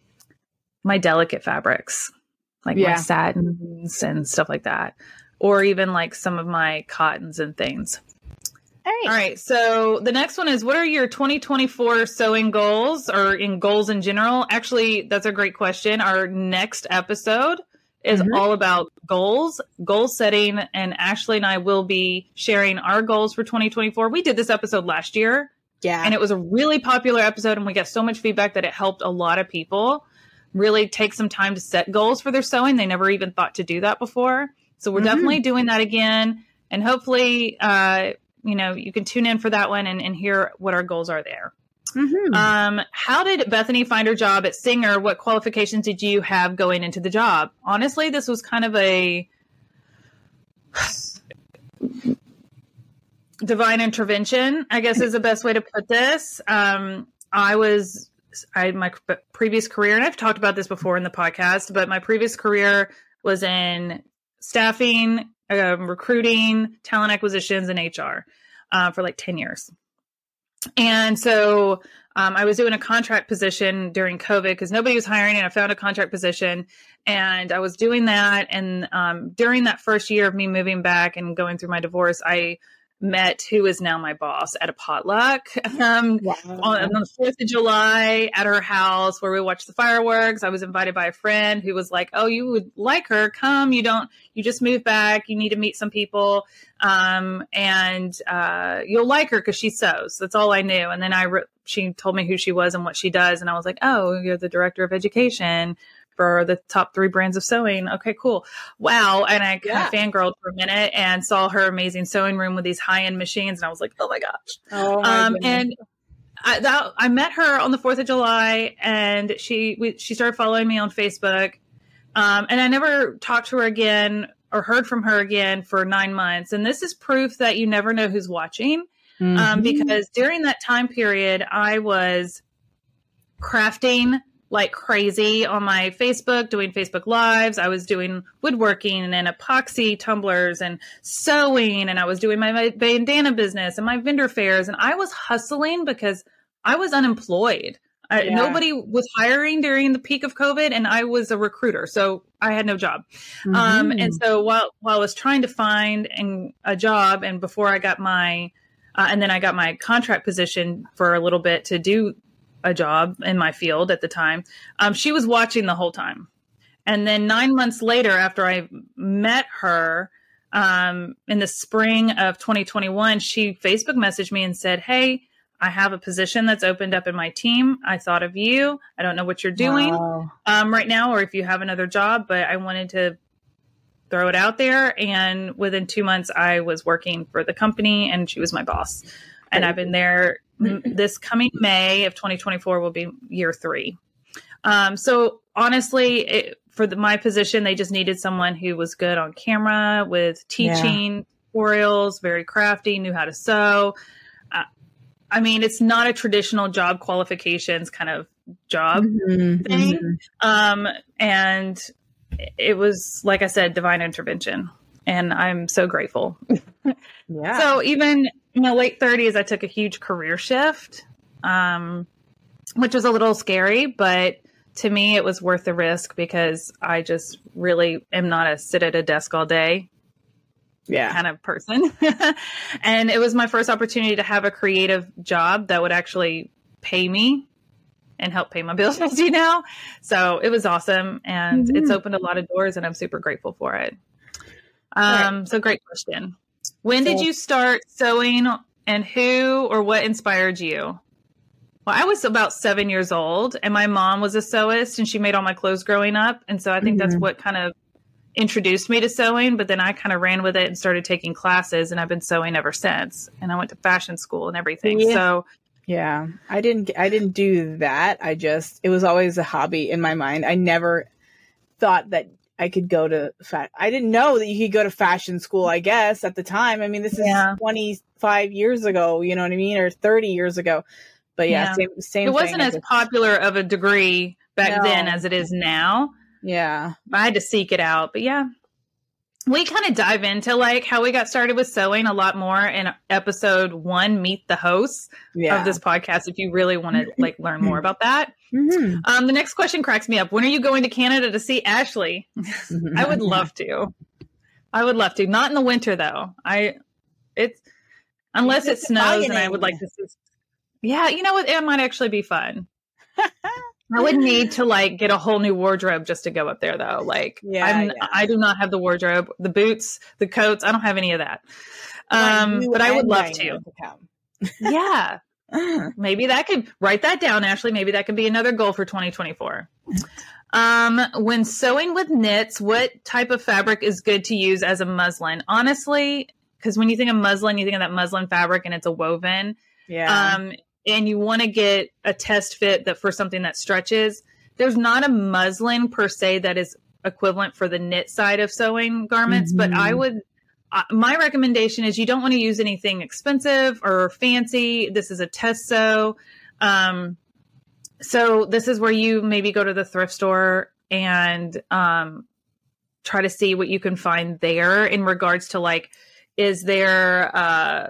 my delicate fabrics, like yeah. my satins and stuff like that, or even like some of my cottons and things. All right. All right. So the next one is, what are your twenty twenty-four sewing goals, or in goals in general? Actually, that's a great question. Our next episode is mm-hmm. all about goals, goal setting, and Ashley and I will be sharing our goals for twenty twenty-four. We did this episode last year. Yeah. And it was a really popular episode, and we got so much feedback that it helped a lot of people really take some time to set goals for their sewing. They never even thought to do that before. So we're mm-hmm. definitely doing that again. And hopefully, uh, you know, you can tune in for that one and, and hear what our goals are there. Mm-hmm. Um, how did Bethany find her job at Singer? What qualifications did you have going into the job? Honestly, this was kind of a divine intervention, I guess is the best way to put this. Um, I was... I had my previous career, and I've talked about this before in the podcast, but my previous career was in staffing, um, recruiting, talent acquisitions, and H R uh, for like ten years. And so um, I was doing a contract position during COVID because nobody was hiring, and I found a contract position, and I was doing that. And um, during that first year of me moving back and going through my divorce, I met who is now my boss at a potluck um, wow. on, on the fourth of July at her house where we watched the fireworks. I was invited by a friend who was like, oh, you would like her. Come, you don't, you just moved back. You need to meet some people. Um, and uh, you'll like her because she sews. That's all I knew. And then I, re- she told me who she was and what she does. And I was like, oh, you're the director of education for the top three brands of sewing. Okay, cool. Wow. And I kind yeah. of fangirled for a minute and saw her amazing sewing room with these high-end machines. And I was like, oh my gosh. Oh my um, and I, that, I met her on the fourth of July, and she, we, she started following me on Facebook. Um, and I never talked to her again or heard from her again for nine months. And this is proof that you never know who's watching. Mm-hmm. Um, because during that time period, I was crafting like crazy on my Facebook, doing Facebook Lives. I was doing woodworking and epoxy tumblers and sewing, and I was doing my, my bandana business and my vendor fairs. And I was hustling because I was unemployed. I, yeah. Nobody was hiring during the peak of COVID, and I was a recruiter, so I had no job. Mm-hmm. Um, and so while while I was trying to find an, a job, and before I got my, uh, and then I got my contract position for a little bit to do a job in my field at the time, um, she was watching the whole time. And then nine months later, after I met her um, in the spring of twenty twenty-one, she Facebook messaged me and said, "Hey, I have a position that's opened up in my team. I thought of you. I don't know what you're doing wow. um, right now, or if you have another job, but I wanted to throw it out there." And within two months, I was working for the company, and she was my boss. And I've been there. This coming May of twenty twenty-four will be year three. Um, so honestly, it, for the, my position, they just needed someone who was good on camera with teaching, yeah. tutorials, very crafty, knew how to sew. Uh, I mean, it's not a traditional job qualifications kind of job mm-hmm, thing. Mm-hmm. Um, and it was, like I said, divine intervention. And I'm so grateful. Yeah. So even in my late thirties, I took a huge career shift, um, which was a little scary, but to me, it was worth the risk because I just really am not a sit at a desk all day yeah. kind of person. And it was my first opportunity to have a creative job that would actually pay me and help pay my bills, you know? So it was awesome. And mm-hmm. it's opened a lot of doors, and I'm super grateful for it. Um, right. So great question. When so, did you start sewing, and who or what inspired you? Well, I was about seven years old, and my mom was a sewist, and she made all my clothes growing up. And so I think mm-hmm. that's what kind of introduced me to sewing, but then I kind of ran with it and started taking classes, and I've been sewing ever since. And I went to fashion school and everything. Yeah. So yeah, I didn't, I didn't do that. I just, it was always a hobby in my mind. I never thought that I could go to, fa- I didn't know that you could go to fashion school, I guess, at the time. I mean, this is yeah. twenty-five years ago, you know what I mean? Or thirty years ago. But yeah, yeah. same, same It wasn't thing. as popular of a degree back no. then as it is now. Yeah. I had to seek it out. But yeah, we kind of dive into like how we got started with sewing a lot more in episode one, Meet the Hosts yeah. of this podcast, if you really want to like learn more about that. Mm-hmm. Um, the next question cracks me up. When are you going to Canada to see Ashley? I would love to. I would love to. Not in the winter though. I, it's, unless it snows, and I would like to see. Yeah, you know what? It might actually be fun. I would need to like get a whole new wardrobe just to go up there though. Like yeah, I'm, yeah. I do not have the wardrobe, the boots, the coats. I don't have any of that. Um, but I would love to. to yeah. Maybe that could write that down, Ashley. Maybe that could be another goal for twenty twenty-four. Um, when sewing with knits, what type of fabric is good to use as a muslin? Honestly, because when you think of muslin, you think of that muslin fabric and it's a woven. Yeah. Um, and you want to get a test fit that for something that stretches. There's not a muslin per se that is equivalent for the knit side of sewing garments, mm-hmm. but I would, uh, my recommendation is you don't want to use anything expensive or fancy. This is a test sew. Um, so this is where you maybe go to the thrift store and um, try to see what you can find there in regards to like, is there uh,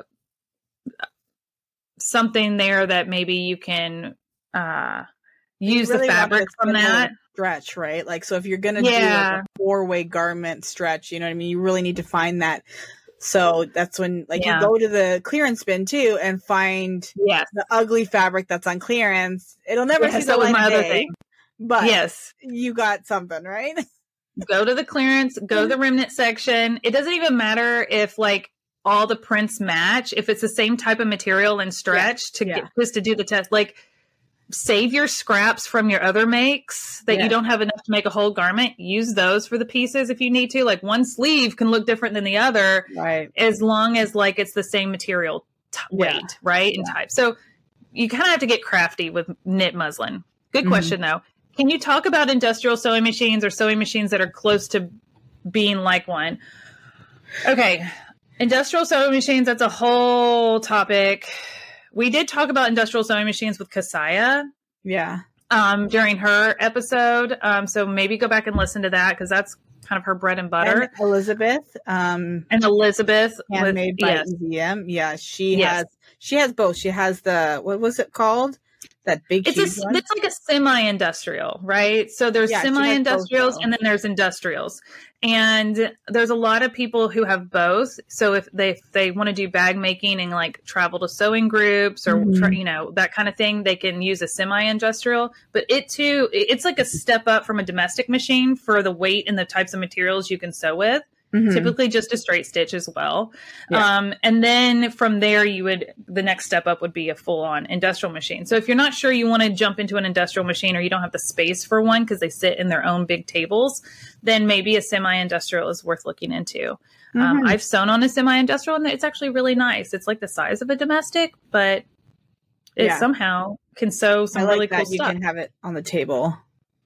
something there that maybe you can uh, use really the fabric from that stretch, right? Like, so if you're going to yeah. do like a four way garment stretch, you know what I mean? You really need to find that. So that's when like yeah. you go to the clearance bin too and find yes. the ugly fabric that's on clearance. It'll never yes, see the light of day, thing. But yes, you got something, right? Go to the clearance, go to the remnant section. It doesn't even matter if like all the prints match. If it's the same type of material and stretch yeah. to yeah. get just to do the test, like save your scraps from your other makes that yeah. you don't have enough to make a whole garment. Use those for the pieces if you need to. Like one sleeve can look different than the other, right? As long as like it's the same material t- weight, yeah. right? And yeah. type. So you kind of have to get crafty with knit muslin. Good question mm-hmm. though. Can you talk about industrial sewing machines or sewing machines that are close to being like one? Okay. Industrial sewing machines, that's a whole topic. We did talk about industrial sewing machines with Kasaya. Yeah. um, during her episode. Um, so maybe go back and listen to that because that's kind of her bread and butter. And Elizabeth. Um, and Elizabeth. Handmade by yes. E V M. Yeah, she Yes. has she has both. She has the, what was it called? That big It's huge a, one? it's like a semi-industrial, right? So there's Yeah, she has both, semi-industrials though. and then there's industrials. And there's a lot of people who have both. So if they if they want to do bag making and like travel to sewing groups or Mhm. tra- you know, that kind of thing, they can use a semi-industrial. But it too, it- it's like a step up from a domestic machine for the weight and the types of materials you can sew with. Mhm. Typically just a straight stitch as well. Yeah. Um, and then from there, you would, the next step up would be a full on industrial machine. So if you're not sure you want to jump into an industrial machine or you don't have the space for one because they sit in their own big tables, then maybe a semi-industrial is worth looking into. Um, Mhm. I've sewn on a semi-industrial and it's actually really nice. It's like the size of a domestic, but it Yeah. somehow can sew some I like really that cool you stuff. can have it on the table.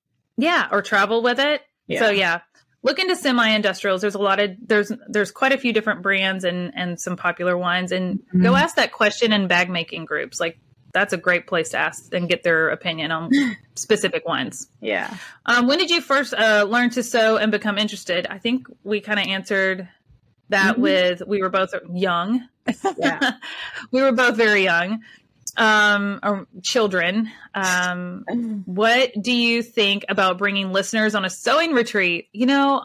Yeah, or travel with it. Yeah. So yeah, look into semi-industrials. There's a lot of there's there's quite a few different brands and and some popular ones. And Mhm. go ask that question in bag making groups. Like that's a great place to ask and get their opinion on specific ones. Yeah. Um, when did you first uh, learn to sew and become interested? I think we kind of answered that Mhm. with we were both young. Yeah. We were both very young. Um, or children. Um, what do you think about bringing listeners on a sewing retreat? You know,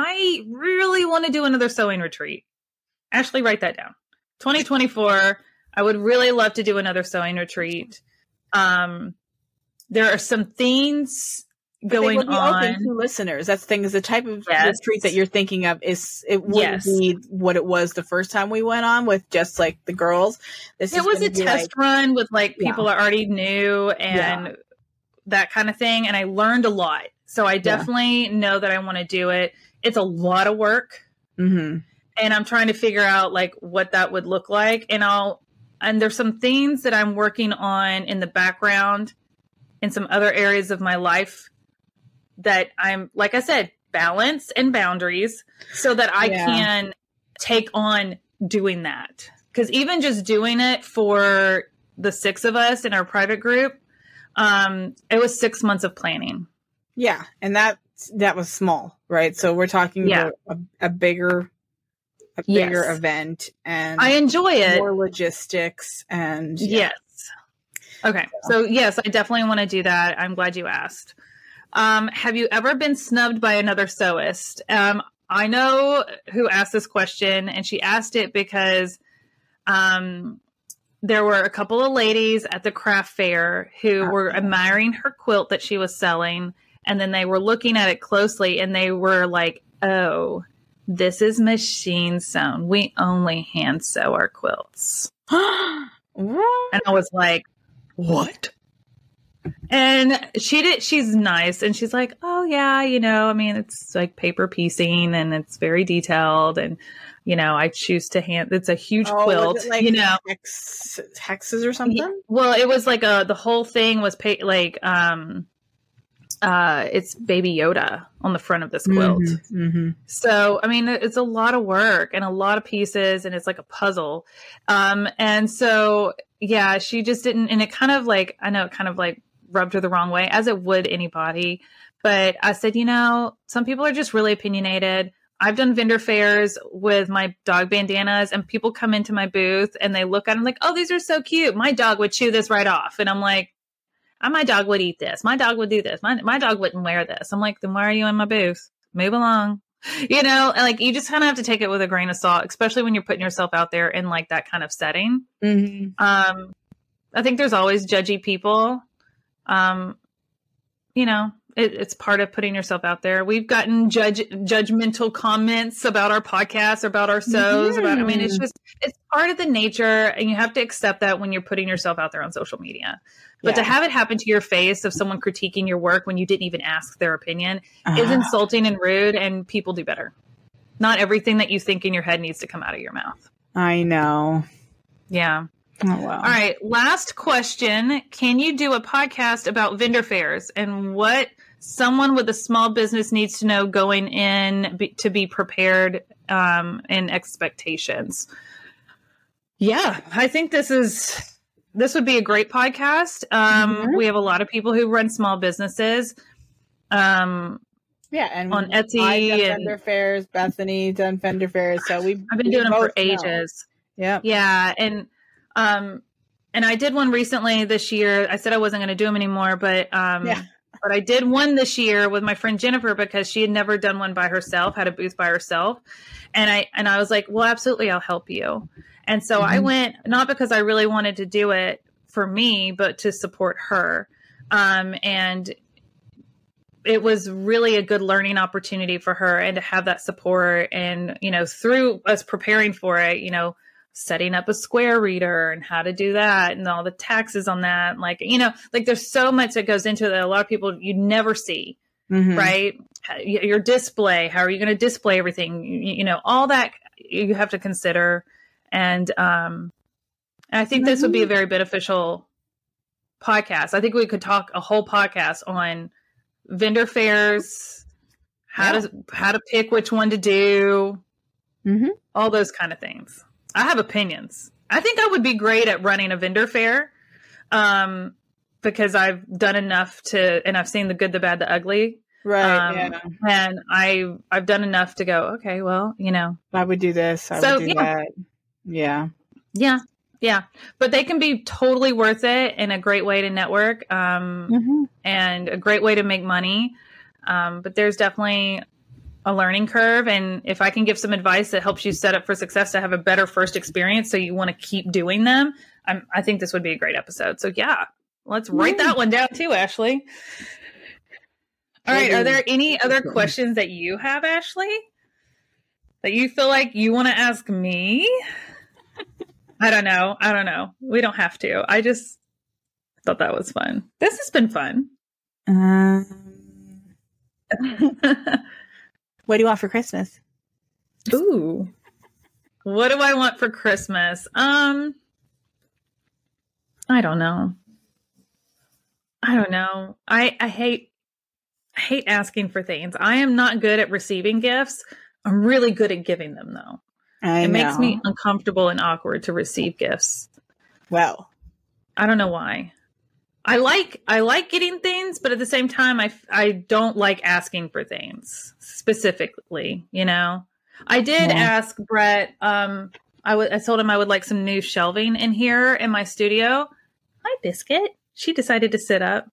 I really want to do another sewing retreat. Ashley, write that down. twenty twenty-four. I would really love to do another sewing retreat. Um, there are some things But going they would be on. open to listeners. That's the thing, is the type of Yes. retreat that you're thinking of is it wouldn't Yes. be what it was the first time we went on with just like the girls. This It is was gonna a be test like, run with like Yeah. people I already knew and Yeah. that kind of thing. And I learned a lot. So I definitely know that I want to do it. It's a lot of work. Mhm. And I'm trying to figure out like what that would look like. And I'll, and there's some things that I'm working on in the background in some other areas of my life that I'm, like I said, balance and boundaries so that I Yeah. can take on doing that. Because even just doing it for the six of us in our private group, um, it was six months of planning. Yeah, and that that was small, right? So we're talking Yeah. about a, a bigger a bigger Yes. event and I enjoy it. more logistics and yeah. Yes. Okay. So yes, I definitely want to do that. I'm glad you asked. Um, have you ever been snubbed by another sewist? Um, I know who asked this question, and she asked it because um, there were a couple of ladies at the craft fair who were admiring her quilt that she was selling, and then they were looking at it closely, and they were like, "Oh, this is machine sewn. We only hand sew our quilts." What? And I was like, what? And she did, she's nice. And she's like, oh yeah, you know, I mean, it's like paper piecing and it's very detailed. And, you know, I choose to hand, it's a huge Oh, was quilt, it like you know, hex, hexes or something? well, it was like a, the whole thing was pa- like, um, uh, it's Baby Yoda on the front of this quilt. Mm-hmm, mm-hmm. So, I mean, it's a lot of work and a lot of pieces and it's like a puzzle. Um, and so, yeah, she just didn't, and it kind of like, I know it kind of like rubbed her the wrong way, as it would anybody. But I said, you know, some people are just really opinionated. I've done vendor fairs with my dog bandanas and people come into my booth and they look at them like, oh, these are so cute. My dog would chew this right off. And I'm like, oh, my dog would eat this. My dog would do this. My, my dog wouldn't wear this. I'm like, then why are you in my booth? Move along. You know, like you just kind of have to take it with a grain of salt, especially when you're putting yourself out there in like that kind of setting. Mm-hmm. Um, I think there's always judgy people. Um, you know, it, it's part of putting yourself out there. We've gotten judge judgmental comments about our podcast, about our sews, about, I mean, it's just, it's part of the nature and you have to accept that when you're putting yourself out there on social media. But Yeah. to have it happen to your face of someone critiquing your work when you didn't even ask their opinion Uh-huh. is insulting and rude, and people do better. Not everything that you think in your head needs to come out of your mouth. I know. Yeah. Oh, wow. All right. Last question. Can you do a podcast about vendor fairs and what someone with a small business needs to know going in be, to be prepared um, in expectations? Yeah, I think this is this would be a great podcast. Um, Mhm. We have a lot of people who run small businesses. Um, Yeah, and on Etsy I've done and- vendor fairs. Bethany done vendor fairs, so we I've been we doing them for both know. ages. Yeah, Yeah. And, um, and I did one recently this year. I said I wasn't going to do them anymore, but, um, Yeah. but I did one this year with my friend Jennifer because she had never done one by herself, had a booth by herself. And I, and I was like, well, absolutely. I'll help you. And so I Mhm. went, not because I really wanted to do it for me, but to support her. Um, and it was really a good learning opportunity for her, and to have that support. And, you know, through us preparing for it, you know, setting up a Square reader and how to do that and all the taxes on that. Like, you know, like there's so much that goes into it that a lot of people you never see, Mhm. right? Your display, how are you going to display everything? You, you know, all that you have to consider. And, um, and I think this would be a very beneficial podcast. I think we could talk a whole podcast on vendor fairs, how Yeah. to how to pick which one to do, Mhm. all those kind of things. I have opinions. I think I would be great at running a vendor fair, um, because I've done enough to, and I've seen the good, the bad, the ugly, Right. um, yeah, and I I've done enough to go, okay, well, you know, I would do this. I So, would do yeah. that. Yeah. yeah, yeah, but they can be totally worth it and a great way to network. Um, Mhm. and a great way to make money. Um, but there's definitely a learning curve. And if I can give some advice that helps you set up for success to have a better first experience, so you want to keep doing them, I'm, I think this would be a great episode. So yeah, let's write that one down too, Ashley. All right. Are there any other questions that you have, Ashley, that you feel like you want to ask me? I don't know. I don't know. We don't have to. I just thought that was fun. This has been fun. Um, what do you want for Christmas? Ooh. What do I want for Christmas? Um, I don't know. I don't know. I, I hate, I hate asking for things. I am not good at receiving gifts. I'm really good at giving them though. I It know. makes me uncomfortable and awkward to receive gifts. well. I don't know why. I like, I like getting things, but at the same time, I, I don't like asking for things specifically, you know? I did Yeah. ask Brett, um, I w- I told him I would like some new shelving in here in my studio. Hi, Biscuit. She decided to sit up,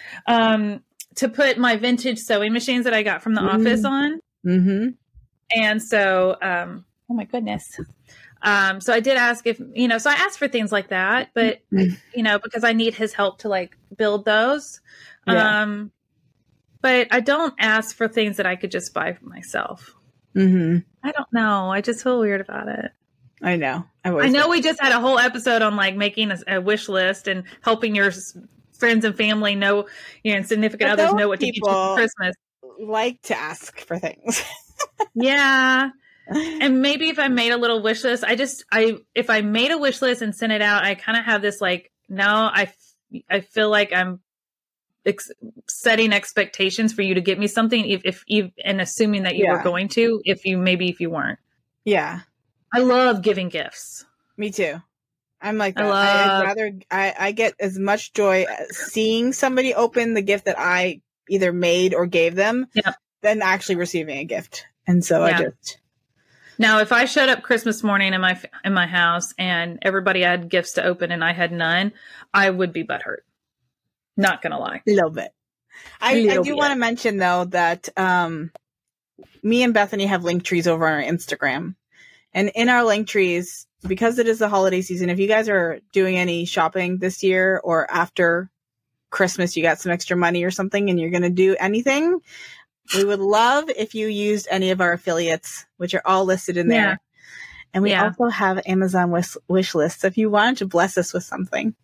um, to put my vintage sewing machines that I got from the Mm. office on. Mm-hmm. And so, um, oh my goodness. Um, so I did ask if, you know, so I asked for things like that, but, you know, because I need his help to like build those. Yeah. Um, but I don't ask for things that I could just buy for myself. Mm-hmm. I don't know. I just feel weird about it. I know. I, I know we just had a whole episode on like making a, a wish list and helping your s- friends and family know, you know, and significant But others those know what to get you people- for Christmas. like to ask for things. Yeah. And maybe if I made a little wish list, I just, I, if I made a wish list and sent it out, I kind of have this like, now I, f- I feel like I'm ex- setting expectations for you to get me something if, if, if and assuming that you Yeah. were going to, if you, maybe if you weren't. Yeah, I love giving gifts. me too. I'm like I that. I love- would rather I, I get as much joy as seeing somebody open the gift that I either made or gave them Yeah. than actually receiving a gift. And so Yeah. I just Now, if I showed up Christmas morning in my, in my house and everybody had gifts to open and I had none, I would be butthurt. Not gonna lie. a little bit. I, I Little do bit. want to mention though that um, me and Bethany have link trees over on our Instagram, and in our link trees, because it is the holiday season, if you guys are doing any shopping this year or after Christmas, you got some extra money or something, and you're going to do anything, we would love if you used any of our affiliates, which are all listed in there. Yeah. And we Yeah. also have Amazon wish, wish lists if you wanted to bless us with something.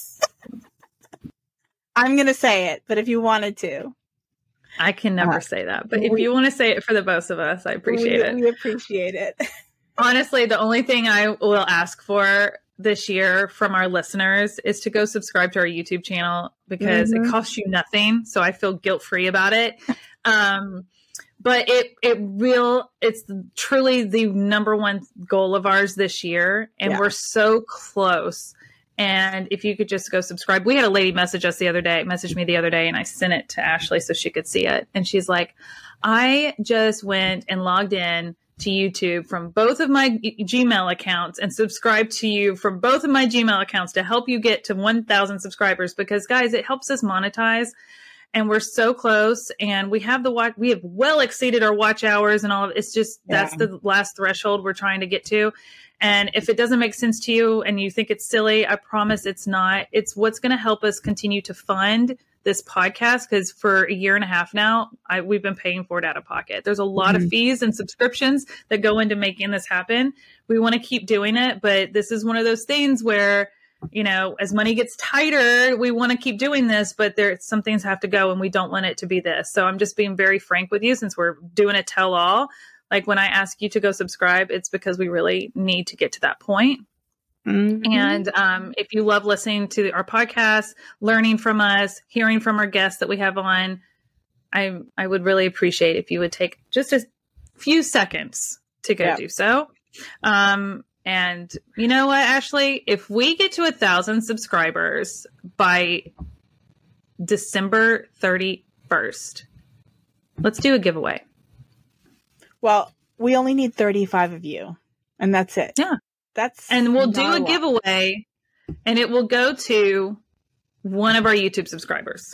I'm going to say it, but if you wanted to. I can never Uh, say that. But if we- you want to say it for the both of us, I appreciate we, it. We appreciate it. Honestly, the only thing I will ask for this year from our listeners is to go subscribe to our YouTube channel because Mhm. it costs you nothing. So I feel guilt free about it. Um, but it, it real, it's truly the number one goal of ours this year. And Yeah. we're so close. And if you could just go subscribe. We had a lady message us the other day, message me the other day, and I sent it to Ashley so she could see it. And she's like, I just went and logged in to YouTube from both of my Gmail accounts and subscribed to you from both of my Gmail accounts to help you get to one thousand subscribers, because guys, it helps us monetize, and we're so close, and we have the watch, we have well exceeded our watch hours and all of it's just, yeah. That's the last threshold we're trying to get to. And if it doesn't make sense to you and you think it's silly, I promise it's not. It's what's going to help us continue to fund this podcast, because for a year and a half now, I, we've been paying for it out of pocket. There's a lot mm-hmm. of fees and subscriptions that go into making this happen. We want to keep doing it, but this is one of those things where, you know, as money gets tighter, we want to keep doing this, but there some things have to go, and we don't want it to be this. So I'm just being very frank with you, since we're doing a tell all. Like when I ask you to go subscribe, it's because we really need to get to that point. Mm-hmm. And um, if you love listening to our podcast, learning from us, hearing from our guests that we have on, I I would really appreciate if you would take just a few seconds to go yeah. do so. Um, and you know what, Ashley, if we get to a thousand subscribers by December thirty-first, let's do a giveaway. Well, we only need thirty-five of you, and that's it. Yeah. That's and we'll do a, a giveaway, and it will go to one of our YouTube subscribers.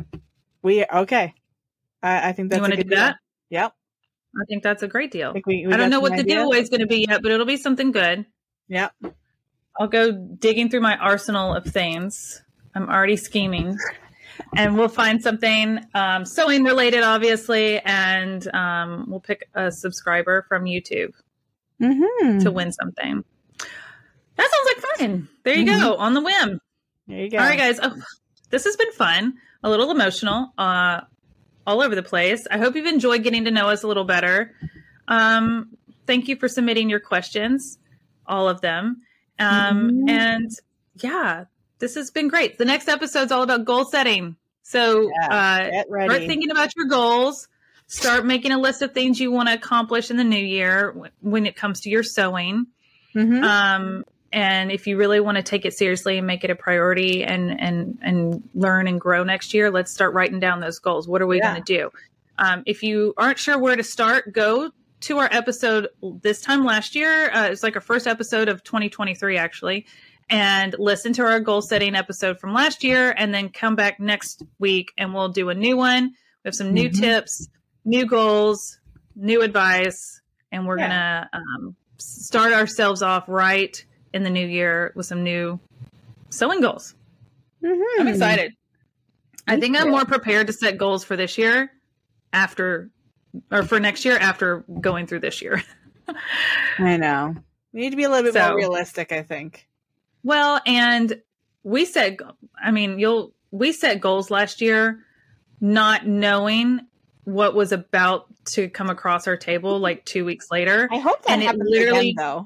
We okay. I, I think that's you want to do deal. that. Yep, I think that's a great deal. I, we, we I don't know what idea. the giveaway is going to be yet, but it'll be something good. Yep. I'll go digging through my arsenal of things. I'm already scheming, and we'll find something um, sewing related, obviously, and um, we'll pick a subscriber from YouTube mm-hmm. to win something. That sounds like fun. There you mm-hmm. go, on the whim. There you go. All right, guys. Oh, this has been fun. A little emotional, uh, all over the place. I hope you've enjoyed getting to know us a little better. Um, thank you for submitting your questions, all of them. Um, mm-hmm. And yeah, this has been great. The next episode's all about goal setting. So yeah, uh, get ready. Start thinking about your goals. Start making a list of things you want to accomplish in the new year w- when it comes to your sewing. Mm-hmm. Um, and if you really want to take it seriously and make it a priority and, and, and learn and grow next year, let's start writing down those goals. What are we yeah. going to do? Um, if you aren't sure where to start, go to our episode this time last year. Uh, it's like our first episode of twenty twenty-three, actually, and listen to our goal setting episode from last year, and then come back next week and we'll do a new one. We have some new mm-hmm. tips, new goals, new advice, and we're yeah. going to um, start ourselves off right in the new year with some new sewing goals. Mm-hmm. I'm excited. Me I think too. I'm more prepared to set goals for this year after, or for next year after going through this year. I know. We need to be a little bit so, more realistic, I think. Well, and we set, I mean, you'll, we set goals last year, not knowing what was about to come across our table like two weeks later. I hope that and happens it literally, again, though.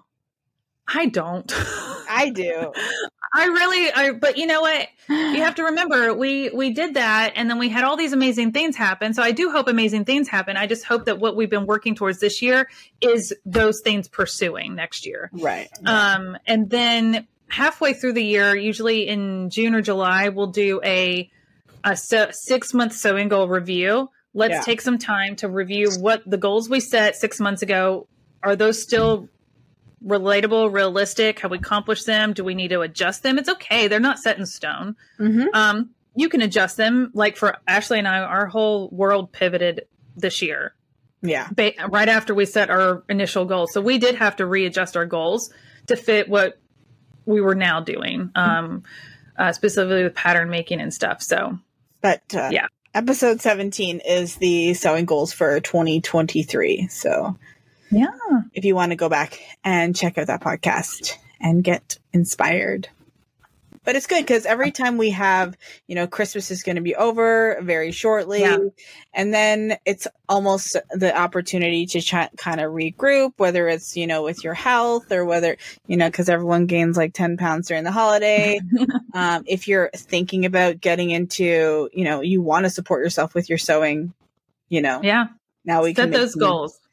I don't. I do. I really, I, but you know what? You have to remember, we, we did that, and then we had all these amazing things happen. So I do hope amazing things happen. I just hope that what we've been working towards this year is those things pursuing next year. Right. Um, and then halfway through the year, usually in June or July, we'll do a, a so, six month sewing goal review. Let's yeah. take some time to review what the goals we set six months ago. Are those still relatable, realistic? Have we accomplished them? Do we need to adjust them? It's okay. They're not set in stone. Mm-hmm. Um, you can adjust them. Like for Ashley and I, our whole world pivoted this year. Yeah. Ba- right after we set our initial goals. So we did have to readjust our goals to fit what we were now doing, um, uh, specifically with pattern making and stuff. So, but uh, yeah, episode seventeen is the sewing goals for twenty twenty-three. So yeah, if you want to go back and check out that podcast and get inspired. But it's good because every time we have, you know, Christmas is going to be over very shortly. Yeah. And then it's almost the opportunity to ch- kind of regroup, whether it's, you know, with your health or whether, you know, because everyone gains like ten pounds during the holiday. um, if you're thinking about getting into, you know, you want to support yourself with your sewing, you know. Yeah. Now we set can those goals.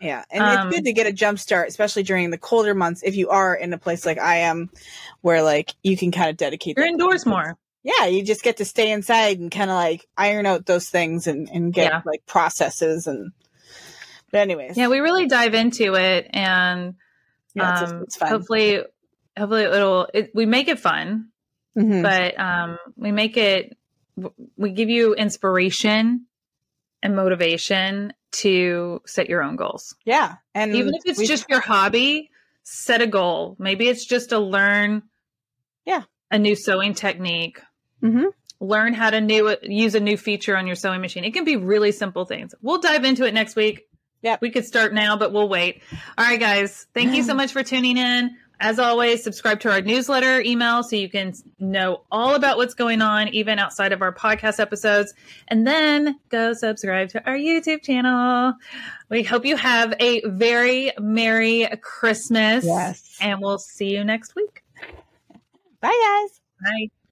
Yeah. And Um, it's good to get a jump start, especially during the colder months. If you are in a place like I am, where like you can kind of dedicate. You're that indoors time. more. Yeah. You just get to stay inside and kind of like iron out those things and, and get Yeah. like processes. And, but anyways. Yeah. We really dive into it, and yeah, it's, um, it's fun. hopefully, hopefully it'll, it, we make it fun, Mm-hmm. but um, we make it, we give you inspiration and motivation to set your own goals. Yeah. And even if it's we, just your hobby, set a goal. Maybe it's just to learn yeah. a new sewing technique, mm-hmm. learn how to new use a new feature on your sewing machine. It can be really simple things. We'll dive into it next week. Yeah. We could start now, but we'll wait. All right, guys. Thank you so much for tuning in. As always, subscribe to our newsletter email so you can know all about what's going on, even outside of our podcast episodes. And then go subscribe to our YouTube channel. We hope you have a very Merry Christmas. Yes. And we'll see you next week. Bye, guys. Bye.